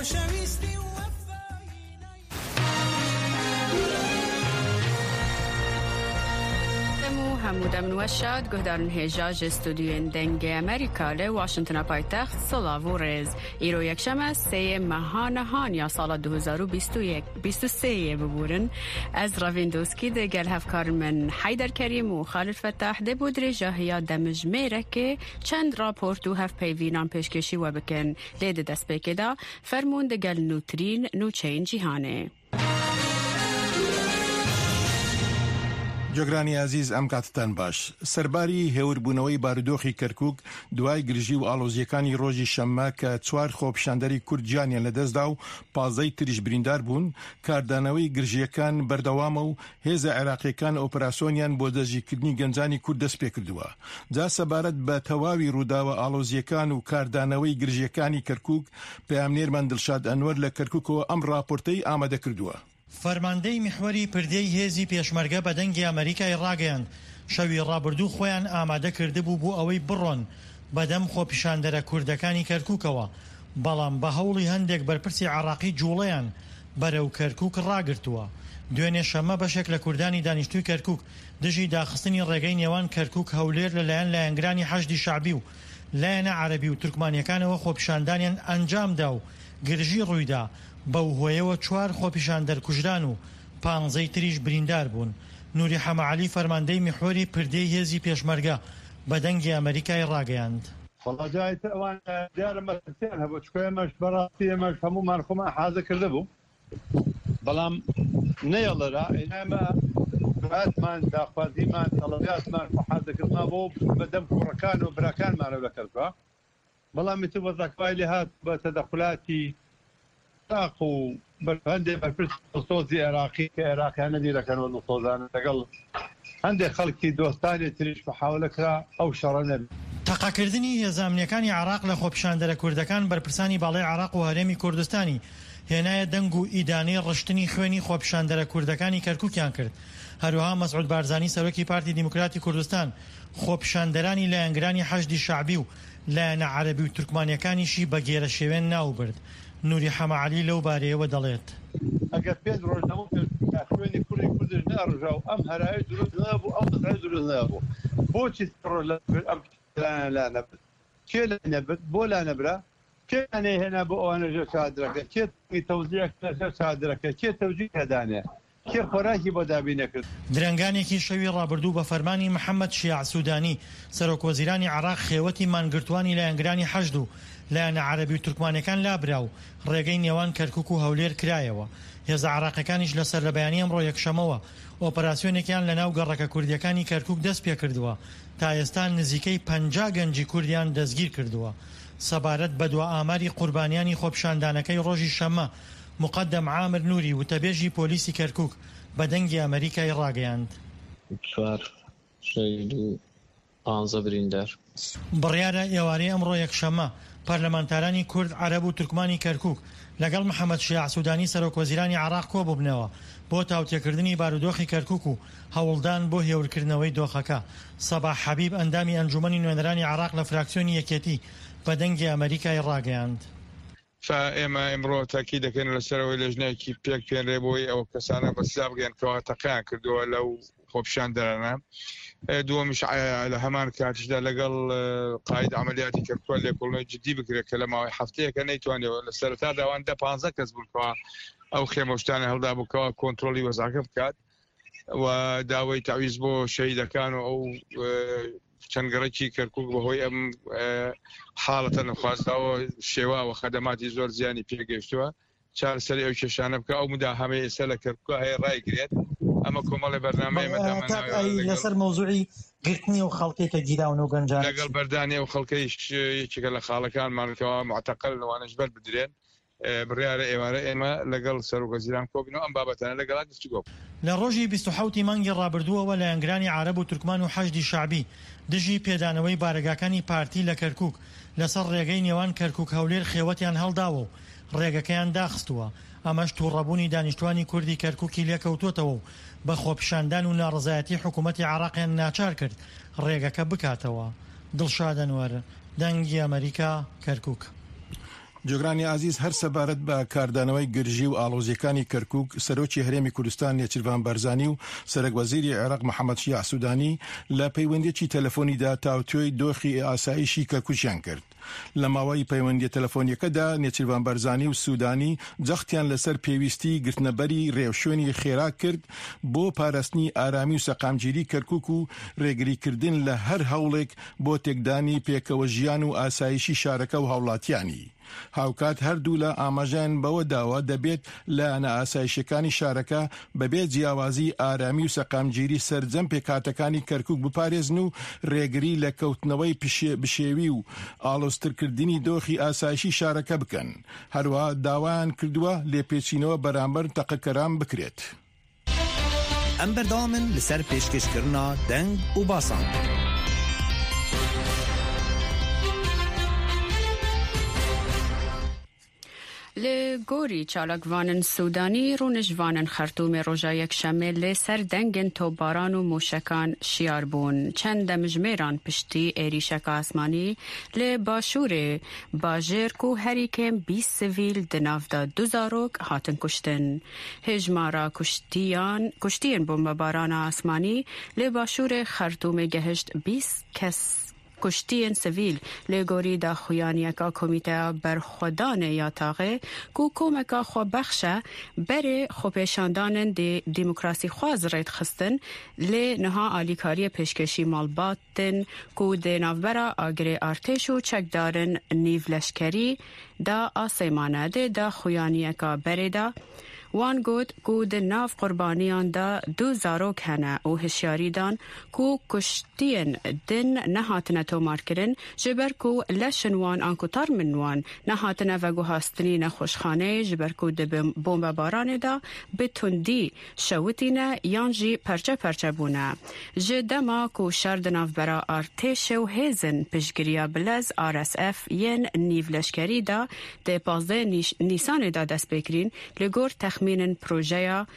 حمود منوشاد گهدارن هجاج استودیو دنگ امریکا ل واشنگتن پایتخت سلاو رز ایرو یکشنبه 3 ماه نهان یا سال 2023 ببورن از راویندوسکی ده گل هفکار من حیدر کریم و خالد فتاح ده بودری جاهیا دمجمه که چند راپورت و هف پیوینان پیشکشی و بکن لید دست بکدا فرمون ده گل نوترین نوچین جیهانه. جۆگرانی عزیز ئەم کاتتان باش سەرباری هێوربوونەوەی بارودۆخی کەرکووک دوای گرژی و ئاڵۆزیەکانی ڕۆژی شەممە کە 4 خۆپیشاندەری کورد گیانیان لەدەستدا و 15 تریش بریندار بوون کاردانەوەی گرژیەکان بەردەوامە و هێزە عێراقیەکان ئۆپراسۆنیان بۆ دەژیکردنی گەنجانی کورد دەست پێ کردووە. جا سەبارەت بە تەواوی ڕووداوە ئاڵۆزیەکان و کاردانەوەی گرژیەکانی کەرکووک پەیامنێرمان دڵشاد ئەنوەر لە کەرکووکەوە ئەم راپۆرتەی ئامادە کردووە. فەرماندەی میحوەری پردەی هێزی پێشمەرگە بە دەنگی ئەمریکای ڕاگەیاند شەوی ڕابردوو خۆیان ئامادە کردبوو بۆ ئەوەی بڕۆن بەدەم خۆپیشاندەرە کوردەکانی کەرکووکەوە، بەڵام بە هەوڵی هەندێک بەرپرسی عراقی جوڵەیان بەرەو کەرکووک ڕاگرتووە. دوێنێ شەمە بەشێک لە کوردانی دانیشتووی کەرکووک دژی داخستنی ڕێگەی نێوان کەرکووک هەولێر لەلایەن لایەنگرانی حەشدی شعبی و لایەنە عەرەبی و تورکمانیەکانەوە خۆپیشاندانیان ئەنجامدا و گرژی ڕوویدا. بەو هۆیەوە 4 خۆپیشاندەر کوژران و 15 تریش بریندار بوون. نوری حەمەعەلی فەرماندەی میحوەری پردەی هێزی پێشمەرگە بە دەنگی ئەمریکای ڕاگەیاند. وڵاجایت ئەوان دیارە مەسیان هەبوو چکۆ ئێمەش بەڕاستی ئێمەش هەموومان خۆمان حازە کرده بوو، بەڵام نەیەڵەرا ئێمە بەهاتمان داخوازیمان تەڵەبیاتمان حازەکردما بۆ بەدەم کوڕەکان و براکانمانە بەکەرکە، بەڵام میتر وەزاکوای لێ هات بە تەدەخولاتی عراق و هەندێک بەرپرس سۆزی عێراقی کە عێراقیانە دیرەکەنەوە نوسۆزانە لەگەڵ هەندێک خەڵکی دۆستانی تریش بەحاولە کرا ئەو شەڕە نەبێت. تەقاکردنی هێزامنیەکانی عراق لە خۆپیشاندەرە کوردەکان بەرپرسانی باڵای عراق و هەرێمی کوردستانی هێنایە دەنگ و ئیدانەی ڕشتنی خوێنی خۆپیشاندەرە کوردەکانی کەرکووکیان کرد. هەروەها مەسعود بارزانی سەرۆکی پارتی دیموکراتی کوردستان خۆپیشاندەرانی لایەنگرانی حەشدی شعبی و لایەنە عەرەبی و تورکمانیەکانیشی بە گێرە شێوێن ناوبرد. نوری حەمەعەلی لەو بارەیەوە دەڵێت ئەگەر 5 ڕۆژنەوە خوێنی کوڕی کوردش ناڕژا و ئەم هەرای دروست نەبوو ئەو دەزای دروست نەبوو، بۆچی ئەم لا نەبێت کێ لا نەبێت بۆ لا نەبرا کێ هێنا بۆ ئەوانەژە چادرەکە کێ تەوزیعەکە چادرەکە کێ تەوجیه هەدانێ کێ خۆراکی بۆ دابی نەکرد. درەنگانێکی شەوی ڕابردوو بە فەرمانی محەممەد شیع سوودانی سەرۆکوەزیرانی عراق خێوەتی مانگرتوانی لایەنگرانی حەشد و لایەنە عەرەبی و تورکمانیەکان لابرا و ڕێگەی نێوان کەرکووک و هەولێر کرایەوە. هێزە عراقیەکانیش لەسەر لە بەیانی ئەمڕۆ یەکشەمەوە ئۆپەراسیۆنێکیان لەناو گەڕەکە کوردیەکانی کەرکووک دەست پێ کردووە. تا ئێستا نزیکەی 50 گەنجی کوردیان دەستگیر کردووە. سەبارەت بە دوا ئاماری قوربانیانی خۆپیشاندانەکەی ڕۆژی شەممە مقدم عامر نوری وتەبێژی پۆلیسی کەرکووک بە دەنگی ئەمریکای ڕاگەیاند. 4 شەهید و 15 بریندار. بڕیارە ئێوارەی ئەمڕۆ یەکشەممە پەرلەمانتارانی کورد عەرەب و تورکمانی کەرکووک لەگەڵ محەممەد شیع سوودانی سەرۆکوەزیرانی عراق کۆ بووبنەوە بۆ تاوتێکردنی بارودۆخی کەرکووک و هەوڵدان بۆ هێورکردنەوەی دۆخەکە. سەباح حەبیب ئەندامی ئەنجومەنی نوێنەرانی عراق لە فراکسیۆنی یەکێتی بە دەنگی ئەمریکای ڕاگەیاند. ئێمە ئەمڕۆ تاکی دەکەن لەسەرەوەی لەژنەیەکی پێک پێێنرێبەوەی ئەو کەسانە بەسیار بگەنکەوە تەقیان کردووە لەو خۆپیشاندەرانە. دووەمیش لە هەمان کاتیشدا لەگەڵ قاید عملیاتی کەرکووک لێکۆڵینەوەی جدی بکرێت کە لە ماوەی هەفتەیەکە نەیتوانێەوە لە سەرەتا داوان 15 کەس بوونکەوە ئەو خێمەشتانە هەڵدا بووکەوە کۆنتترۆلی وەزاکە بکات و داوای تاویز بۆ شەهیدەکان و ئەو چەندگەڕێکی کەرکووک بەهۆی ئەم حاڵەتە نەخوازراوە شێواوە خەدەماتی زۆر زیانی پێگەشتووە چارەسەری ئەو کێشانە بکە. ئەو مداهەمەی ئێستا لە کەرکووک هەیە ڕایگرێت. ئەمە کۆمەڵی بەرنامەی لەسەر مۆزوعی گرتنی و خەڵکێکە گیراون و گەنجان لەگەڵ بەردانی و خەڵکەی یەکێکە لە خاڵەکانمانکەوە معتەقل لەوانش بەر بدرێن. بڕیارە ئێوارە ئێمە لەگەڵ سەرۆکوەزیران کۆبینەوە ئەم بابەتانە لەگەڵا گفتوگۆ. لە ڕۆژی 27 مانگی ڕابردووەوە لایەنگرانی عەرەب و تورکمان و حەشدی شعبی دژی پێدانەوەی بارگاکانی پارتی لە کەرکووک لەسەر ڕێگەی نێوان کەرکووک هەولێر خێوەتیان هەڵداوە و ڕێگەکەیان داخستووە. ئەمەش تووڕەبوونی دانیشتوانی کوردی کەرکووکی لێکەوتوتەوە و بە خۆپیشاندان و ناڕزایەتی حکوومەتی عراقیان ناچار کرد ڕێگەکە بکاتەوە. دڵشاد ئەنوەر، دەنگی ئەمریکا، کەرکووک. جۆگرانی عزیز هەر سەبارەت بە کاردانەوەی گرژی و ئاڵۆزیەکانی کەرکووک سەرۆکی هەرێمی کوردستان نێچیروان بەرزانی و سەرۆک وەزیری عێراق محەممەد شیع سوودانی لە پەیوەندیەکی تەلەفۆنیدا تاوتوێی دۆخی ئاسایشی کەرکووکیان کرد. لە ماوەی پەیوەندی تەلەفۆنیەکەدا نێچیروان بەرزانی و سوودانی جەختیان لەسەر پێویستی گرتنەبەری ڕێوشوێنی خێرا کرد بۆ پاراستنی ئارامی و سەقامگیری کەرکووک و ڕێگریکردن لە هەر هەوڵێک بۆ تێکدانی پێکەوە ژیان و ئاسایشی شارەکە و هاوڵاتیانی. هاوکات هەردوو لە ئاماژیان بەوە داوە دەبێت لە ئاسایشەکانی شارەکە بەبێ جیاوازی ئارامی و سەقامگیری سەرجەم پێکاتەکانی کەرکووک بپارێزن و ڕێگری لە کەوتنەوەی بشێوی و ئاڵۆزترکردنی دۆخی ئاسایشی شارەکە بکەن. هەروە داوایان کردووە لێپێچینەوە بەرامبەر تەقەکەران بکرێت. ئەم بەردەوامن لەسەر پێشکەشکردنا دەنگ و باسان. لی گوری چالاکوانن سودانی رونجوانن خرطوم روژا یکشنبه لی سر دنگن توپباران و موشکان شیار بون. چند مجمران پشتی ایریشک آسمانی لی باشور باجر کو هریکم 20 سویل دنافدا 2000 هاتن کشتن. هجمارا کشتین بمباران آسمانی لی باشور خرطوم گهشت 20 کس کشتین سویل لگوری دا خویانیکا کمیته برخودان یا تاغه کو کومکا خو بخشه بره خو پیشاندانن دی دیموکراسی خواز رید خستن لی نها آلیکاری پیشکشی مالباتن کو دی نافبرا آگری ارتش و چکدارن نیو لشکری دا آسیمانه دی دا خویانیکا بره دا وان گود کو د ناف قربانیان دا 2000 کنه او هشیاری دان کو کشتین دن نهاتنه تومار کرن جبر کو لشن وان انکوتار من وان نهاتنه و گوهاستنی نخوشخانه جبر کو د بومب باران دا بتوندی شوتینه یانجی پرچه بونه جدما کو شرد ناف برا ارتش و هیزن پشگریا بلز RSF ین نیو لشکری دا د 15 نیسان دا دست بکرین لگور تخمین پروژه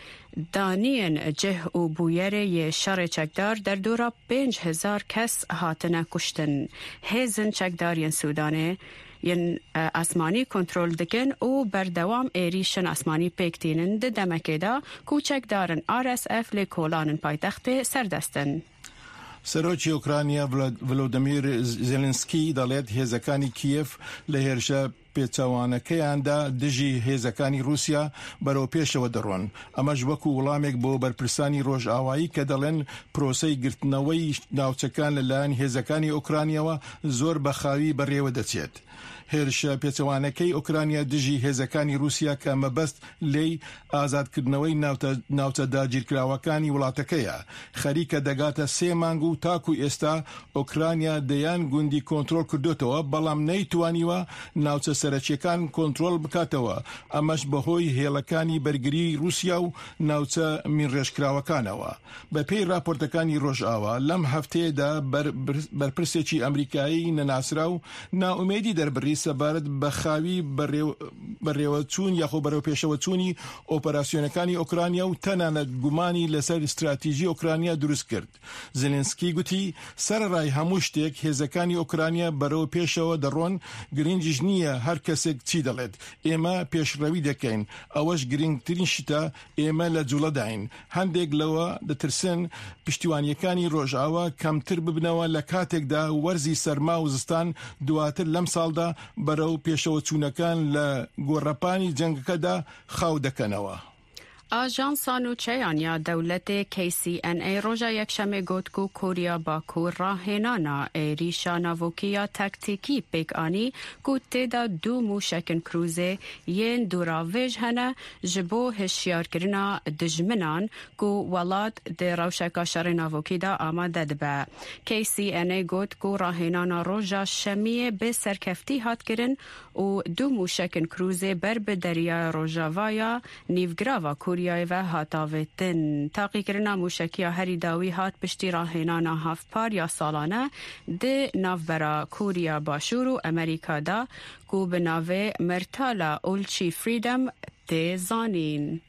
دانین جه و بویره ی شر چکدار در دورا 5000 کس هاتنه کشتن. هیزن چکدار ین سودانه ین اسمانی کنترل دکن او بردوام ایریشن اسمانی پیکتینن ده دمکه دا کوچک دارن RSF لکولانن پایتخت سردستن. سەرۆکی ئوکرانیا ڤلۆدیمیر زێلنسکی دەڵێت هێزەکانی کیف لە هێرشە پێچەوانەکەیاندا دژی هێزەکانی رووسیا بەرەو پێشەوە دەڕۆن. ئەمەش وەکو وەڵامێک بۆ بەرپرسانی ڕۆژئاوایی کە دەڵێن پرۆسەی گرتنەوەی ناوچەکان لەلایەن هێزەکانی ئوکرانیەوە زۆر بەخاوی بەڕێوە دەچێت. هێرشە پێچەوانەکەی ئوکرانیا دژی هێزەکانی رووسیا کە مەبەست لێی ئازادکردنەوەی ناوچە داگیرکراوەکانی وڵاتەکەیە. خەریکە دەگاتە 3 مانگ و تاکو ئێستا ئوکرانیا دەیان گوندی کۆنترۆل کردوتەوە بەڵام نەیتوانیوە ناوچە سەرەکیەکان کۆنترۆل بکاتەوە. ئەمەش بەهۆی هێڵەکانی بەرگری رووسیا و ناوچە مینڕێژکراوەکانەوە. بەپێی راپۆرتەکانی ڕۆژئاوا لەم هەفتەیەدا بەرپرسێکی ئەمریکایی نەناسرا و ناومێدی دەربڕی سەبارەت بە خاوی بەڕێوەچوون یاخۆ بەرەو پێشەوەچوونی ئۆپەراسیۆنەکانی ئوکرانیا و تەنانەت گومانی لەسەر استراتیژی ئوکرانیا دروست کرد. زێلنسکی گوتی سەرڕای هەموو شتێک هێزەکانی ئوکرانیا بەرەو پێشەوە دەڕۆن گرنگیش نییە هەر کەسێک چی دەڵێت. ئێمە پێشڕەوی دەکەین. ئەوەش گرنگترین شتە ئێمە لە جوڵەداین. هەندێک لەوە دەترسن پشتیوانیەکانی ڕۆژئاوا کەمتر ببنەوە لە کاتێکدا وەرزی سەرما و زستان دواتر لەم ساڵدا بەرەو پێشەوە چوونەکان لە گۆڕەپانی جەنگەکەدا خاو دەکەنەوە. آژانسان و چیانیا دولت KCNA روژا یکشنبه گفت که کوریا باکو راهنانا ایریشا ناوکیا تکتیکی پیک آنی که تدا 2 موشکن کروزه ین دوراویج هنه جبو هشیار کرنا دجمنان که ولاد ده روشکا شر ناوکی دا آماده دبه. KCNA گفت که راهنانا روژا شمیه به سرکفتی هات کرن و 2 موشکن کروزه بر به دریای روژاوایا نیوگراوا کوریای و هاتاویتن. تاقی کرنا موشکیا هری داوی هات پشتی راهنانا هفت یا سالانه ده نافبرا کوریا باشور و امریکا دا کو به ناوه مرتالا اولچی فریدم ده زانین.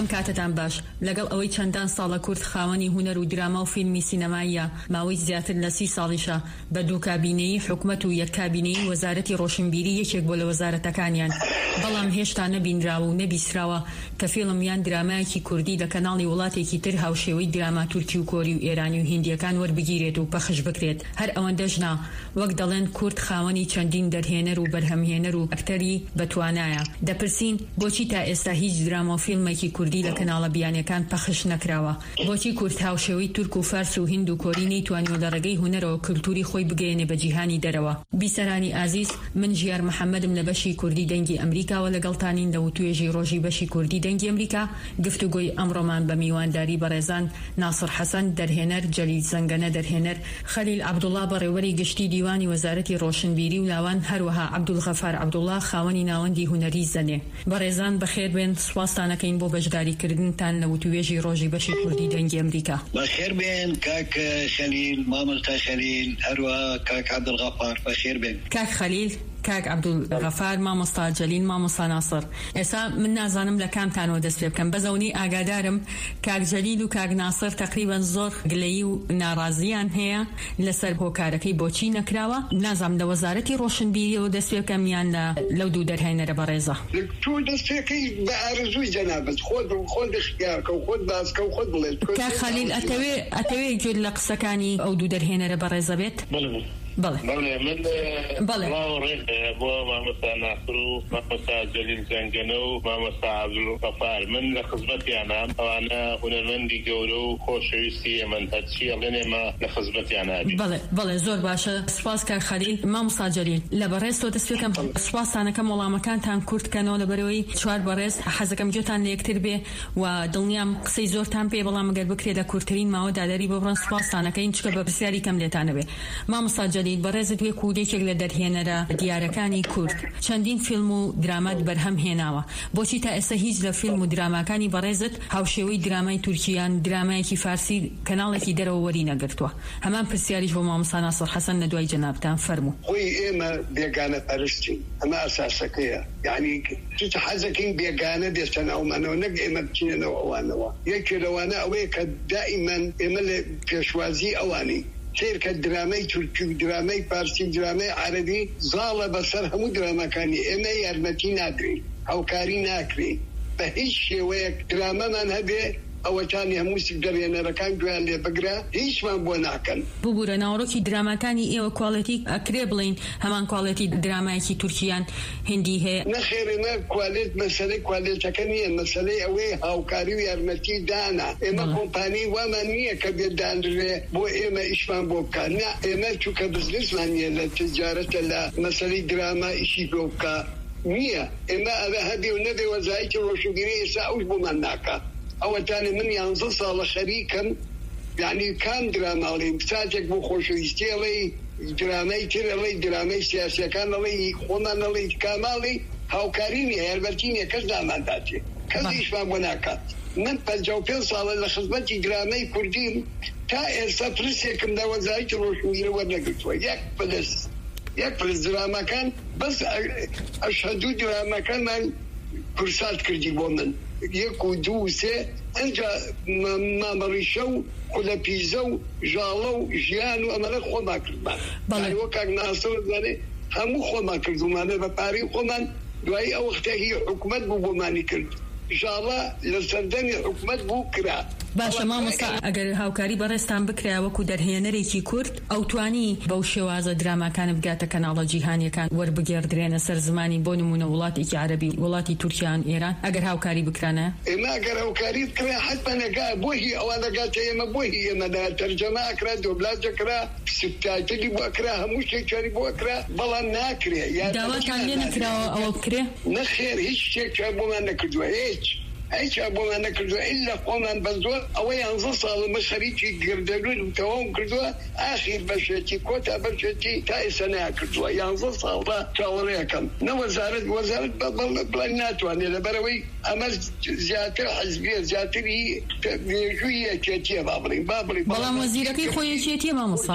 ئەم کاتتان باش لەگەڵ ئەوەی چەندان ساڵە کورد خاوەنی هونەر و دراما و فیلمی سینەماییە ماوەی زیاتر لە 30 ساڵیشە بە دوو کابینەی حکومەت و یەک کابینەی وەزارەتی ڕۆشنبیری یەکێک بۆ لە وەزارەتەکانیان بەڵام هێشتا نەبینراوە و نەبیسراوە کە فیلم یان درامایەکی کوردی لە کەناڵی وڵاتێکی تر هاوشێوەی دراما تورکی و کۆری و ئێرانی و هیندیەکان وەربگیرێت و پەخش بکرێت هەر ئەوەندەش نا وەک دەڵێن کورد خاوەنی چەندین دەرهێنەر و بەرهەمهێنەر و ئەکتەری بەتوانایە دەپرسین بۆچی تا ئێستا هیچ دراما و فیلمێکی کوردی لە کەناڵە بیانیەکان پەخش نەکراوە بۆچی کورد هاوشێوەی تورک و فارس و هیند و کۆری نەیتوانیوە لە ڕێگەی هونەرەوە کلتوری خۆی بگەێنێ بە جیهانی دەرەوە بیسەرانی ئازیز من ژیار محەممەدم لە بەشی کوردی دەنگی ئەمریکاوە لەگەڵتانین لە وتوێژی ڕۆژی بەشی کوردی دەنگی ئەمریکا گفتوگۆی ئەمڕۆمان بە میوانداری بەڕێزان ناصر حەسەن دەرهێنەر جەلیل زەنگەنە دەرهێنەر خەلیل عەبدوڵڵا بەڕێوەری گشتی دیوانی وەزارەتی ڕۆشنبیری و لاوان هەروەها عەبدولغەفار عەبدوڵڵا خاوەنی ناوەندی هونەری زەنێ بەڕێزان بەخێر بێن سوپاستانەکەین بۆ بەشداریکردنتان لە وتوێژی ڕۆژی بەشی کوردی دەنگی ئەمریکا بەخێر بێن کاک خەلیل مامۆستا خەلیل هەروەها کاک عەبدولغەفار بەخێر بێن کاک خەلیل کاک عەبدولغەفار مامۆستا جەلیل مامۆستا ناسر ئێستا من نازانم لە کامتانەوە دەست پێ بکەم بەزەونی ئاگادارم کاک جەلیل و کاک ناسر تقریبان زۆر گلەیی و ناڕازیان هەیە لەسەر هۆکارەکەی بۆچی نەکراوە نازانم لە وەزارەتی ڕۆشنبیریەوە دەست پێ بکەم یان لەو دوو دەرهێنەرە بەڕێزە تو دەست پێکەی بە ئارەزووی جەنابەت خۆت اختیارکە و خۆت باسکە و خۆت بڵێت کاک خەلیل ئەتەوێ گوێت لە قسەکانی ئەو دوو دەرهێنەرە بەڕێزە بێت بله من ڕێک بۆ مامۆستا ناسر و مامۆستا جەلیل زەنگەنە و مامۆستا عەبدولغەفار من لە خزمەتیانام ئەوانە هونەرمەندی گەورە و خۆشەویستی ئێمەن هەرچی ئەڵێن ئێمە لە خزمەتیانابین بەڵێ زۆر باشە سوپاس کاک خەلیل مامۆستا جەلیل لە بەڕێز تۆ دەست پێکەم سوپاسانەکەم وەڵامەکانتان کورتکەنەوە لەبەرەوەی چوار بەڕێز حەزەکەم گوێتان لە یەکتر بێ و دڵنیام قسەی زۆرتان پێ بەڵام ئەگەر بکرێت لە کورتترین ماوە دادەری ببڕن سوپاسانەکەین چکە بە پرسیاری کەم لێتانە بێ مامۆستا جەلیل بەڕێزت وێ کودێکێک لە دەرهێنەرە دیارەکانی کورد چەندین فیلم و درامات بەرهەم هێناوە بۆچی تا ئێستا هیچ لە فیلم و دراماکانی بەڕێزت هاوشێوەی درامای تورکیان درامایەکی فارسی کەناڵێکی دەرەوە وەری نەگرتووە هەمان پرسیاریش بۆ مامۆستا ناسر حەسەن لە دوای جەنابتان فەرموو خۆی ئێمە بێگانە پەرستین ئەمە ئەساسەکەیە یعنی حەزەکەین بێگانە دێستە ناومانەوە نەک ئێمە بچینەوە ئەوانەوە یەکێ لەوانە ئەوەیە کە دائیمەن ئێمە لە پێشوازی ئەوانی سێرکە درامەی تورکی و درامەی پارسی و درامەی عەرەبی زاڵە بەسەر هەموو درامەکانی ئێمە یارمەتی نادرین هاوکاری ناکرین بە هیچ شێوەیەک درامەمان هەبێ ئەوەتانی هەموو دەرهێنەرەکان گویان لێ بگرە هیچمان بۆ ناکەن ببوورە ناوڕۆکی درامەکانی ئێوە کواڵەتی ئەکرێ بڵین هەمان کواڵەتی درامایەکی تورکیان هندی هەیە نەخێرێمە کوالێت مەسەلەی کوالێتەکە نییە مەسەلەی ئەوەی هاوکاری و یارمەتی دانا ئێمە کۆمپانی وامان نییە کە بێدانرێ بۆ ئێمە ئیشمان بۆ بکات نا ئێمە چووکە بزنسمان نیە لە تجارەتە لە مەسەلەی دراما ئیشی بۆ بکە نییە ئێمە ئەوە هەبێ و نەبێ وەزارەتی ڕۆشنبیری ئێستا ئەوش بۆمان ناکات ئەوەتانی من 11 ساڵە خەریکم یعنی کام دراماڵی ساجێک بۆ خۆشەویستیەڵی درامەی ترەڵی درامەی سیاسیەکان ئەڵی خۆمان ئەڵی کاماڵی هاوکاری نیە یارمەتی نیە کەس نامانداتێ کەس هیچمان بۆ ناکات من 55 ساڵە لە خزمەتی درامەی کوردیم تا ئێستا پرسێکم لە وەزارەتی ڕۆشنبیری وەرنەگرتووە یەک پرس درامەکان بەس ئەشهەدوو درامەکانمان کورسات کردی بۆ من 1 و 2 و 3 ئەنجا مامەڕیشە و خولەپیزە و ژاڵە و ژیان و ئەمەلە خۆمان کردمان وە کاک ناسر زانێ هەموو خۆمان کردومانە بە پارەی خۆمان دوایی ئەو وەختە هی حکومەت بوو بۆمانی کرد ژاڵە لە سەردەمی حکومەت بوو کرا باشە مامۆستا ئەگەر هاوکاری بەڕێستان بکرا وەکو دەرهێنەرێکی کورد ئەو توانی بەو شێوازە دراماکانە بگاتە کەناڵە جیهانیەکان وەربگێڕدرێنە سەر زمانی بۆ نمونە وڵاتێکی عەرەبی وڵاتی تورکیان ئێران ئەگەر هاوکاری بکرانە ئێمە ئەگەر هاوکاری بکرا حتما نەگا بۆهی ئەوانە گاتە ئێمە بۆهی ئێمەدا تەرجەمە ئەکرا دۆبلاژەکرا سوبتایتڵی بۆ ئەکرا هەموو شتێکاری بۆ ئەکرا بەڵام ناکرێ داواتان لێ نەکراوە ئەوە بکرێ نەخێر هیچ شتێک بۆمان نەکردووە هیچ بۆمان نەکردووە ئیلا خۆمان بە زۆر ئەوەی 11 ساڵمە خەریکی گردەلوول و تەواو کردووە ئاخیر بەشێتی کۆتا بەشێتی تا ئێستا ناکردووە 11 ساڵدا چاوەڕێیەکەم نە وەزارەت بڵێن ناتوانێت لەبەرەوەی ئەمە زیاتر حەزبیە زیاتری مێژووی یەکێتیە با بڵێن بەڵام وەزیرەکەی خۆی یەکێتیە مامۆستا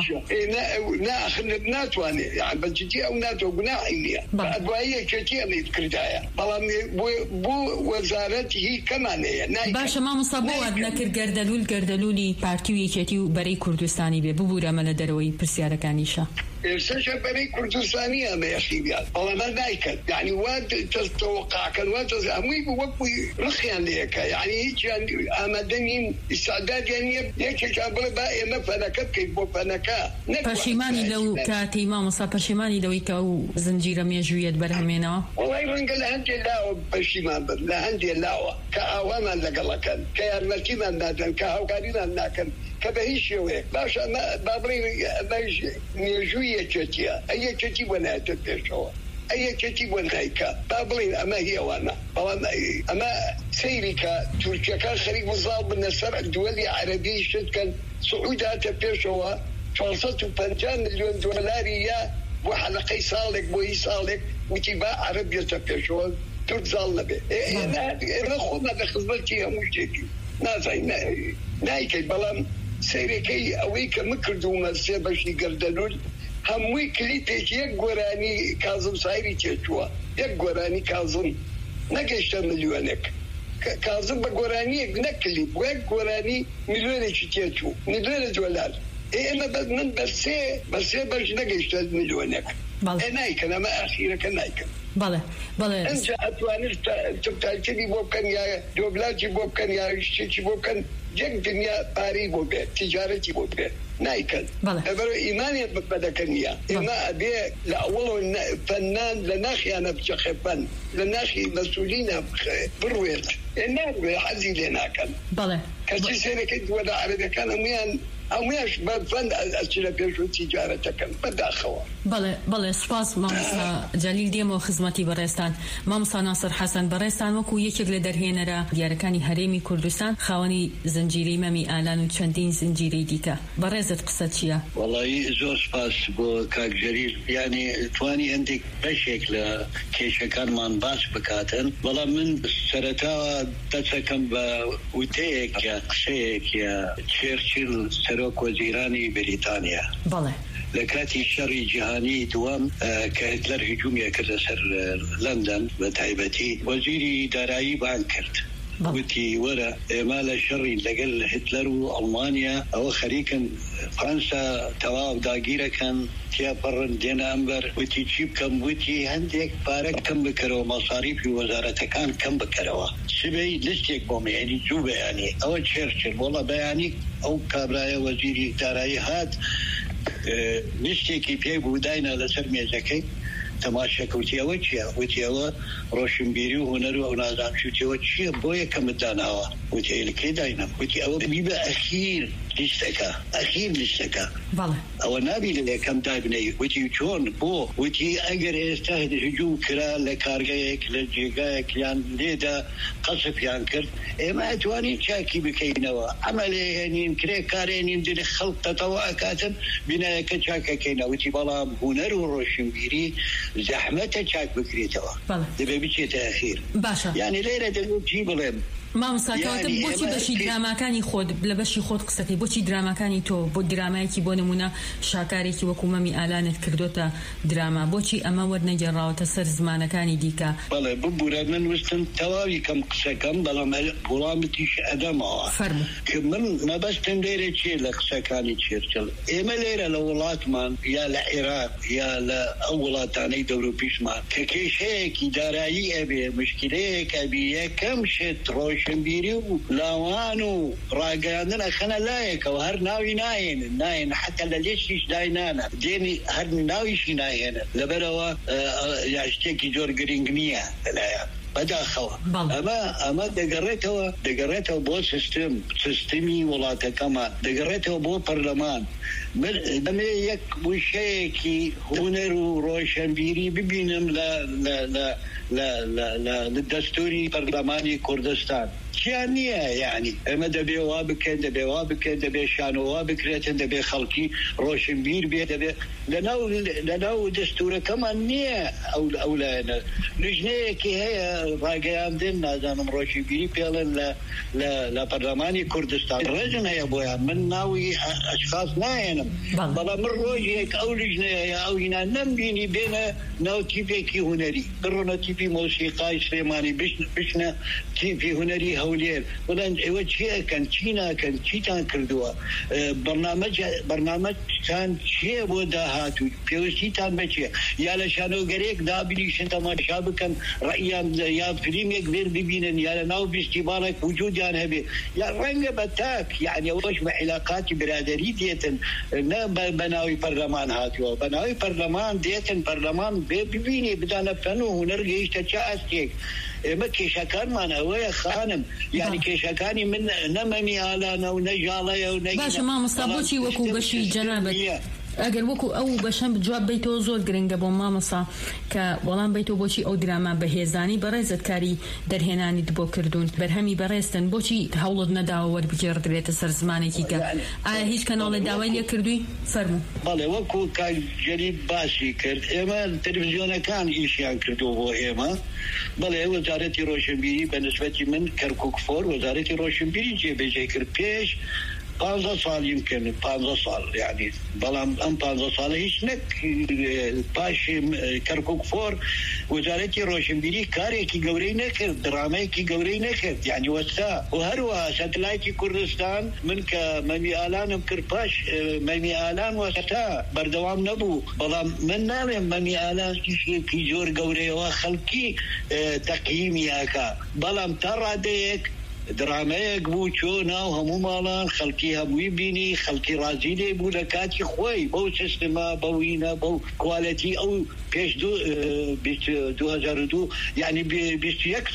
ناتوانێت بەجددی ئەو ناتوە گوناحی نییە دوایی یەکێتی ئەمەی کردایە بەڵام بۆ وەزارەت هیچ كمان هي باشا ما مصابوات نكر گردلولی پارتیوی کێتی و بەرەی کوردستانی بێ ببوورە مەلە دەرەوەی پرسیارەکانیشە إرساش بري كردستانية ما يخيبيان والله ما ذاك يعني واد تتوقع كان واد أموي بوقوي رخيان ليك يعني هيك يعني أمدنين استعداد يعني هيك كابل بقى ما فنكت كيف بفنكا برشيماني لو كاتي ما مصاب برشيماني لو يكو زنجيرة ميجوية برهمينا والله يقول لهندي لا برشيمان لهندي لا كأواما لقلا كان كأرمتي من نادن كهوكاري من ناكن كبهيش يوه باشا ما بابرين باش نيجوية كتيا أي كتي ولا تبيشوا أي كتي ولا هيكا بابرين أما هي وانا أما سيريكا تركيا كان خريج مصاب من السبع دولي عربي شد كان سعودها تبيشوا 350 مليون دولارية وحلقي صالك بوي صالك وتباع عربية تبيشوا ترزالنا به أنا خذنا بخدمتي مشتكي نايكي بلام سيريكي أويك مكردوما سيباشي قردلول هموي كليتيش يقوراني كاظم سايري تيشوا يقوراني كاظم نقشت مليونك كاظم بقوراني نكلي ويقوراني مليونك تيشوا مليون دولار أنا من بس باش نقشت مليونك نايك أنا ما أخيرك نايك بله انت اتوانست تبتالتي بوكان يا دوبلاجي بوكان يا شيء بوكان جك دنيا باري بوكان تجارتي بوكان نايكل بل ايماني بدكنيا اما ابي لاول فنان لناخي انا بشخفن لناخي مسؤولين برويت النار حزي لنا كان بله كشي سنه كنت ودا عربي كان اميان أمياش بفن أشيله بيشو تجارة كان بدأ خوا. بله سپاس مامسا جلیل دیمو خدمتی برستان مامسا ناصر حسن برستان وکو یەکێک لە دەرهێنەرە دیارەکانی هەرێمی کوردستان خاوەنی زنجیرەی مەمی ئالان و چەندین زنجیرەی دیکە بەڕێزت قسە چییە؟ وەڵی زۆر سپاس بۆ کاک جەلیل یعنی توانی هەندێک بەشێک لە کێشەکانمان باس بکاتن بەڵام من سەرەتاوە دەچەکەم بە وتەیەک یا قسەیەک یا چێرچیل سەرۆک وەزیرانی بریتانیا لكاتي الشري جهاني دوام كهتلر هجومي كذا سر لندن بتعبتي وزيري دارائي بانكرت وتي ورا مال الشري لقل هتلر وألمانيا أو خريكا فرنسا تواف داقيرة كان تيا برن دينا أمبر وتي جيب كم وتي هنديك بارك كم بكرو مصاريف في وزارة كان كم بكروا سبعي لستيك بوم يعني جوبة يعني أو تشرشل والله بيعني أو كابرايا وزيري دارائي هات نشتێکی پێ بوو داینا لەسەر مێزەکەی تەماشەکە وتیەوە ڕۆشنبیری و هوەر و ئەو نازانشوتیەوە چییە بۆ یەکەمت داناوە وتیلەکەی داینم وتی ئەوە بیبە ئەخیر لیستەکە ئەوە نابی لە یەکەم دابنەی وتی چۆن بۆ وتی ئەگەر ئێستا هجوم کرا لە کارگەیەک لە جێگایەک یان لێدا قەسفیان کرد ئێمە ئەتوانین چاکی بکەینەوە ئەمەلێهێنین کرێ کارێنین دێ خەڵک تەتەوە ئەکاتن بینایەکە چاکەکەینە وتی بەڵام هوەر و ڕۆشنبیری زەحمەتە چاک بکرێتەوە دەبێ بچێتە ئەخیر یعنی لێرە دەبێت بڵێم مامساکەوتە بۆچی بەشی دراماکانی خۆت لە بەشی خۆت قسەکەی بۆچی دراماکانی تۆ بۆ درامایەکی بۆ نمونە شاکارێکی وەکو مەمی ئالانت کردوتە دراما بۆچی ئەمە وەرنەگەڕاوەتە سەر زمانەکانی دیکە بەڵێ ببوورە من وستم تەواوی کەم قسەکەم بەڵام وەڵامتیش ئەدەمەوە کە من مەبەستم لێرە چیە لە قسەکانی چێرچل ئێمە لێرە لە وڵاتمان یا لە عێراق یا لە ئەو وڵاتانەی دەوروپیشمان کە کێشەیەکی دارایی ئەبێ مشکلەیەک ئەبی یەکەم شت ڕۆشنبیری و لاوان و ڕاگەاندن ئەخەنە لایەکەوە هەر ناوی ناهێن حتا لە لێشیش داینانە دێنی هەر ناویشی ناهێنن لەبەرەوە شتێکی زۆر گرنگ نییە لەلایەن بەداخەوە ئەمە دەگەڕێتەوە بۆ سیستمی وڵاتەکەمان دەگەڕێتەوە بۆ پەرلەمان دەمێ یەک وشەیەکی هوەر و ڕۆشنبیری ببینم لە دەستوری پەرلەمانی کوردستان چیان نییە یعنی ئەمە دەبێ وا بکەن دەبێ شانۆوا بکرێتن دەبێ خەڵکی ڕۆشنبیر بێ دەبێ لەناو دەستورەکەمان نییە ئەو لایەنە لژنەیەکی هەیە ڕاگەیاندن نازانم ڕۆژی بیری پێڵن لە پەرلەمانی کوردستان ڕێژن هەیە بۆیان من ناوی ئەشخاص نایەنم بەڵام من ڕۆژێک ئەو لیژنەیە ئەو هینا نەمبینی بێنە ناو تیپێکی هونەری بڕۆنە تیپی مۆسیقای سلێمانی بشنە تیپی هونەری هەولێر بڵێن ئێوە چیەکەن چی ناکەن چیتان کردووە بەرنامەتان چیە بۆ داهاتوو پێویستیتان بچێ یا لە شانۆگەرێک دابنیشن تەماشا بکەن ڕەئیان یا فیلمێک بێر ببینن یا لە ناو فیستیڤاڵێک وجودیان هەبێ یا ڕەنگە بە تاک یعنی ئەوەش بە عیلاقاتی برادەری دێتن نە بە ناوی پەرلەمان هاتووە بە ناوی پەرلەمان دێتن پەرلەمان بێ ببینێ بدانە فەن و هونەر گەیشتە چه ئەستێک ئێمە کێشەکانمان ئەوەیە خانم یعنی کێشەکانی من نەمەمی ئالانە و نەژاڵەیە و باشە مامۆستا بۆچی وەکو بەشی جەنابەت ئەگەر وەکو ئەو بەشەم جواب بیتەوە زۆر گرنگە بۆ مامۆستا کە وەڵام بیتەوە بۆچی ئەو دراما بەهێزانی بەڕێزت کاری دەرهێنانیت بۆ کردوون بەرهەمی بەڕێستن بۆچی هەوڵت نەداوە وەربگێڕدرێتە سەر زمانێکی کە ئایا هیچ کەناڵێ داوای لێ کردووی فەرموو بەڵێ وەکو کاجەریت باسی کرد ئێمە تەلەڤیزیۆنەکان ئیشیان کردو بۆ ئێمە بەڵێ وەزارەتی ڕۆشنبیری بە نسبەتی من کەرکوک فۆر وەزارەتی ڕۆشنبیری جێبەجێ کرد پێش 15 سال يمكن 15 سال يعني بلام 15 سال هیچ نک باش کەرکوک فۆر وەزارەتی ڕۆشنبیری کارێکی گەورەی نەکرد درامەیەکی گەورەی نەکرد یعنی وەستا و هەروە سەتلایتی کوردستان من کە مەمی ئالانم کرد پاش مەمی ئالان وەستا بەردەوام نەبوو بەڵام من ناڵێم مەمی ئالان ئیشێکی زۆر گەورەیەوە خەڵکی تەقییمی ئاکا بەڵام تا ڕادەیەک درامەیەک بوو چۆ ناو هەموو ماڵان خەڵکی هەمووی بینی خەڵکی ڕازی لێ بوو لە کاتی خۆی بەو سیستما بەوینە بەو کوالەتی ئەو پێش 2002 یعنی 21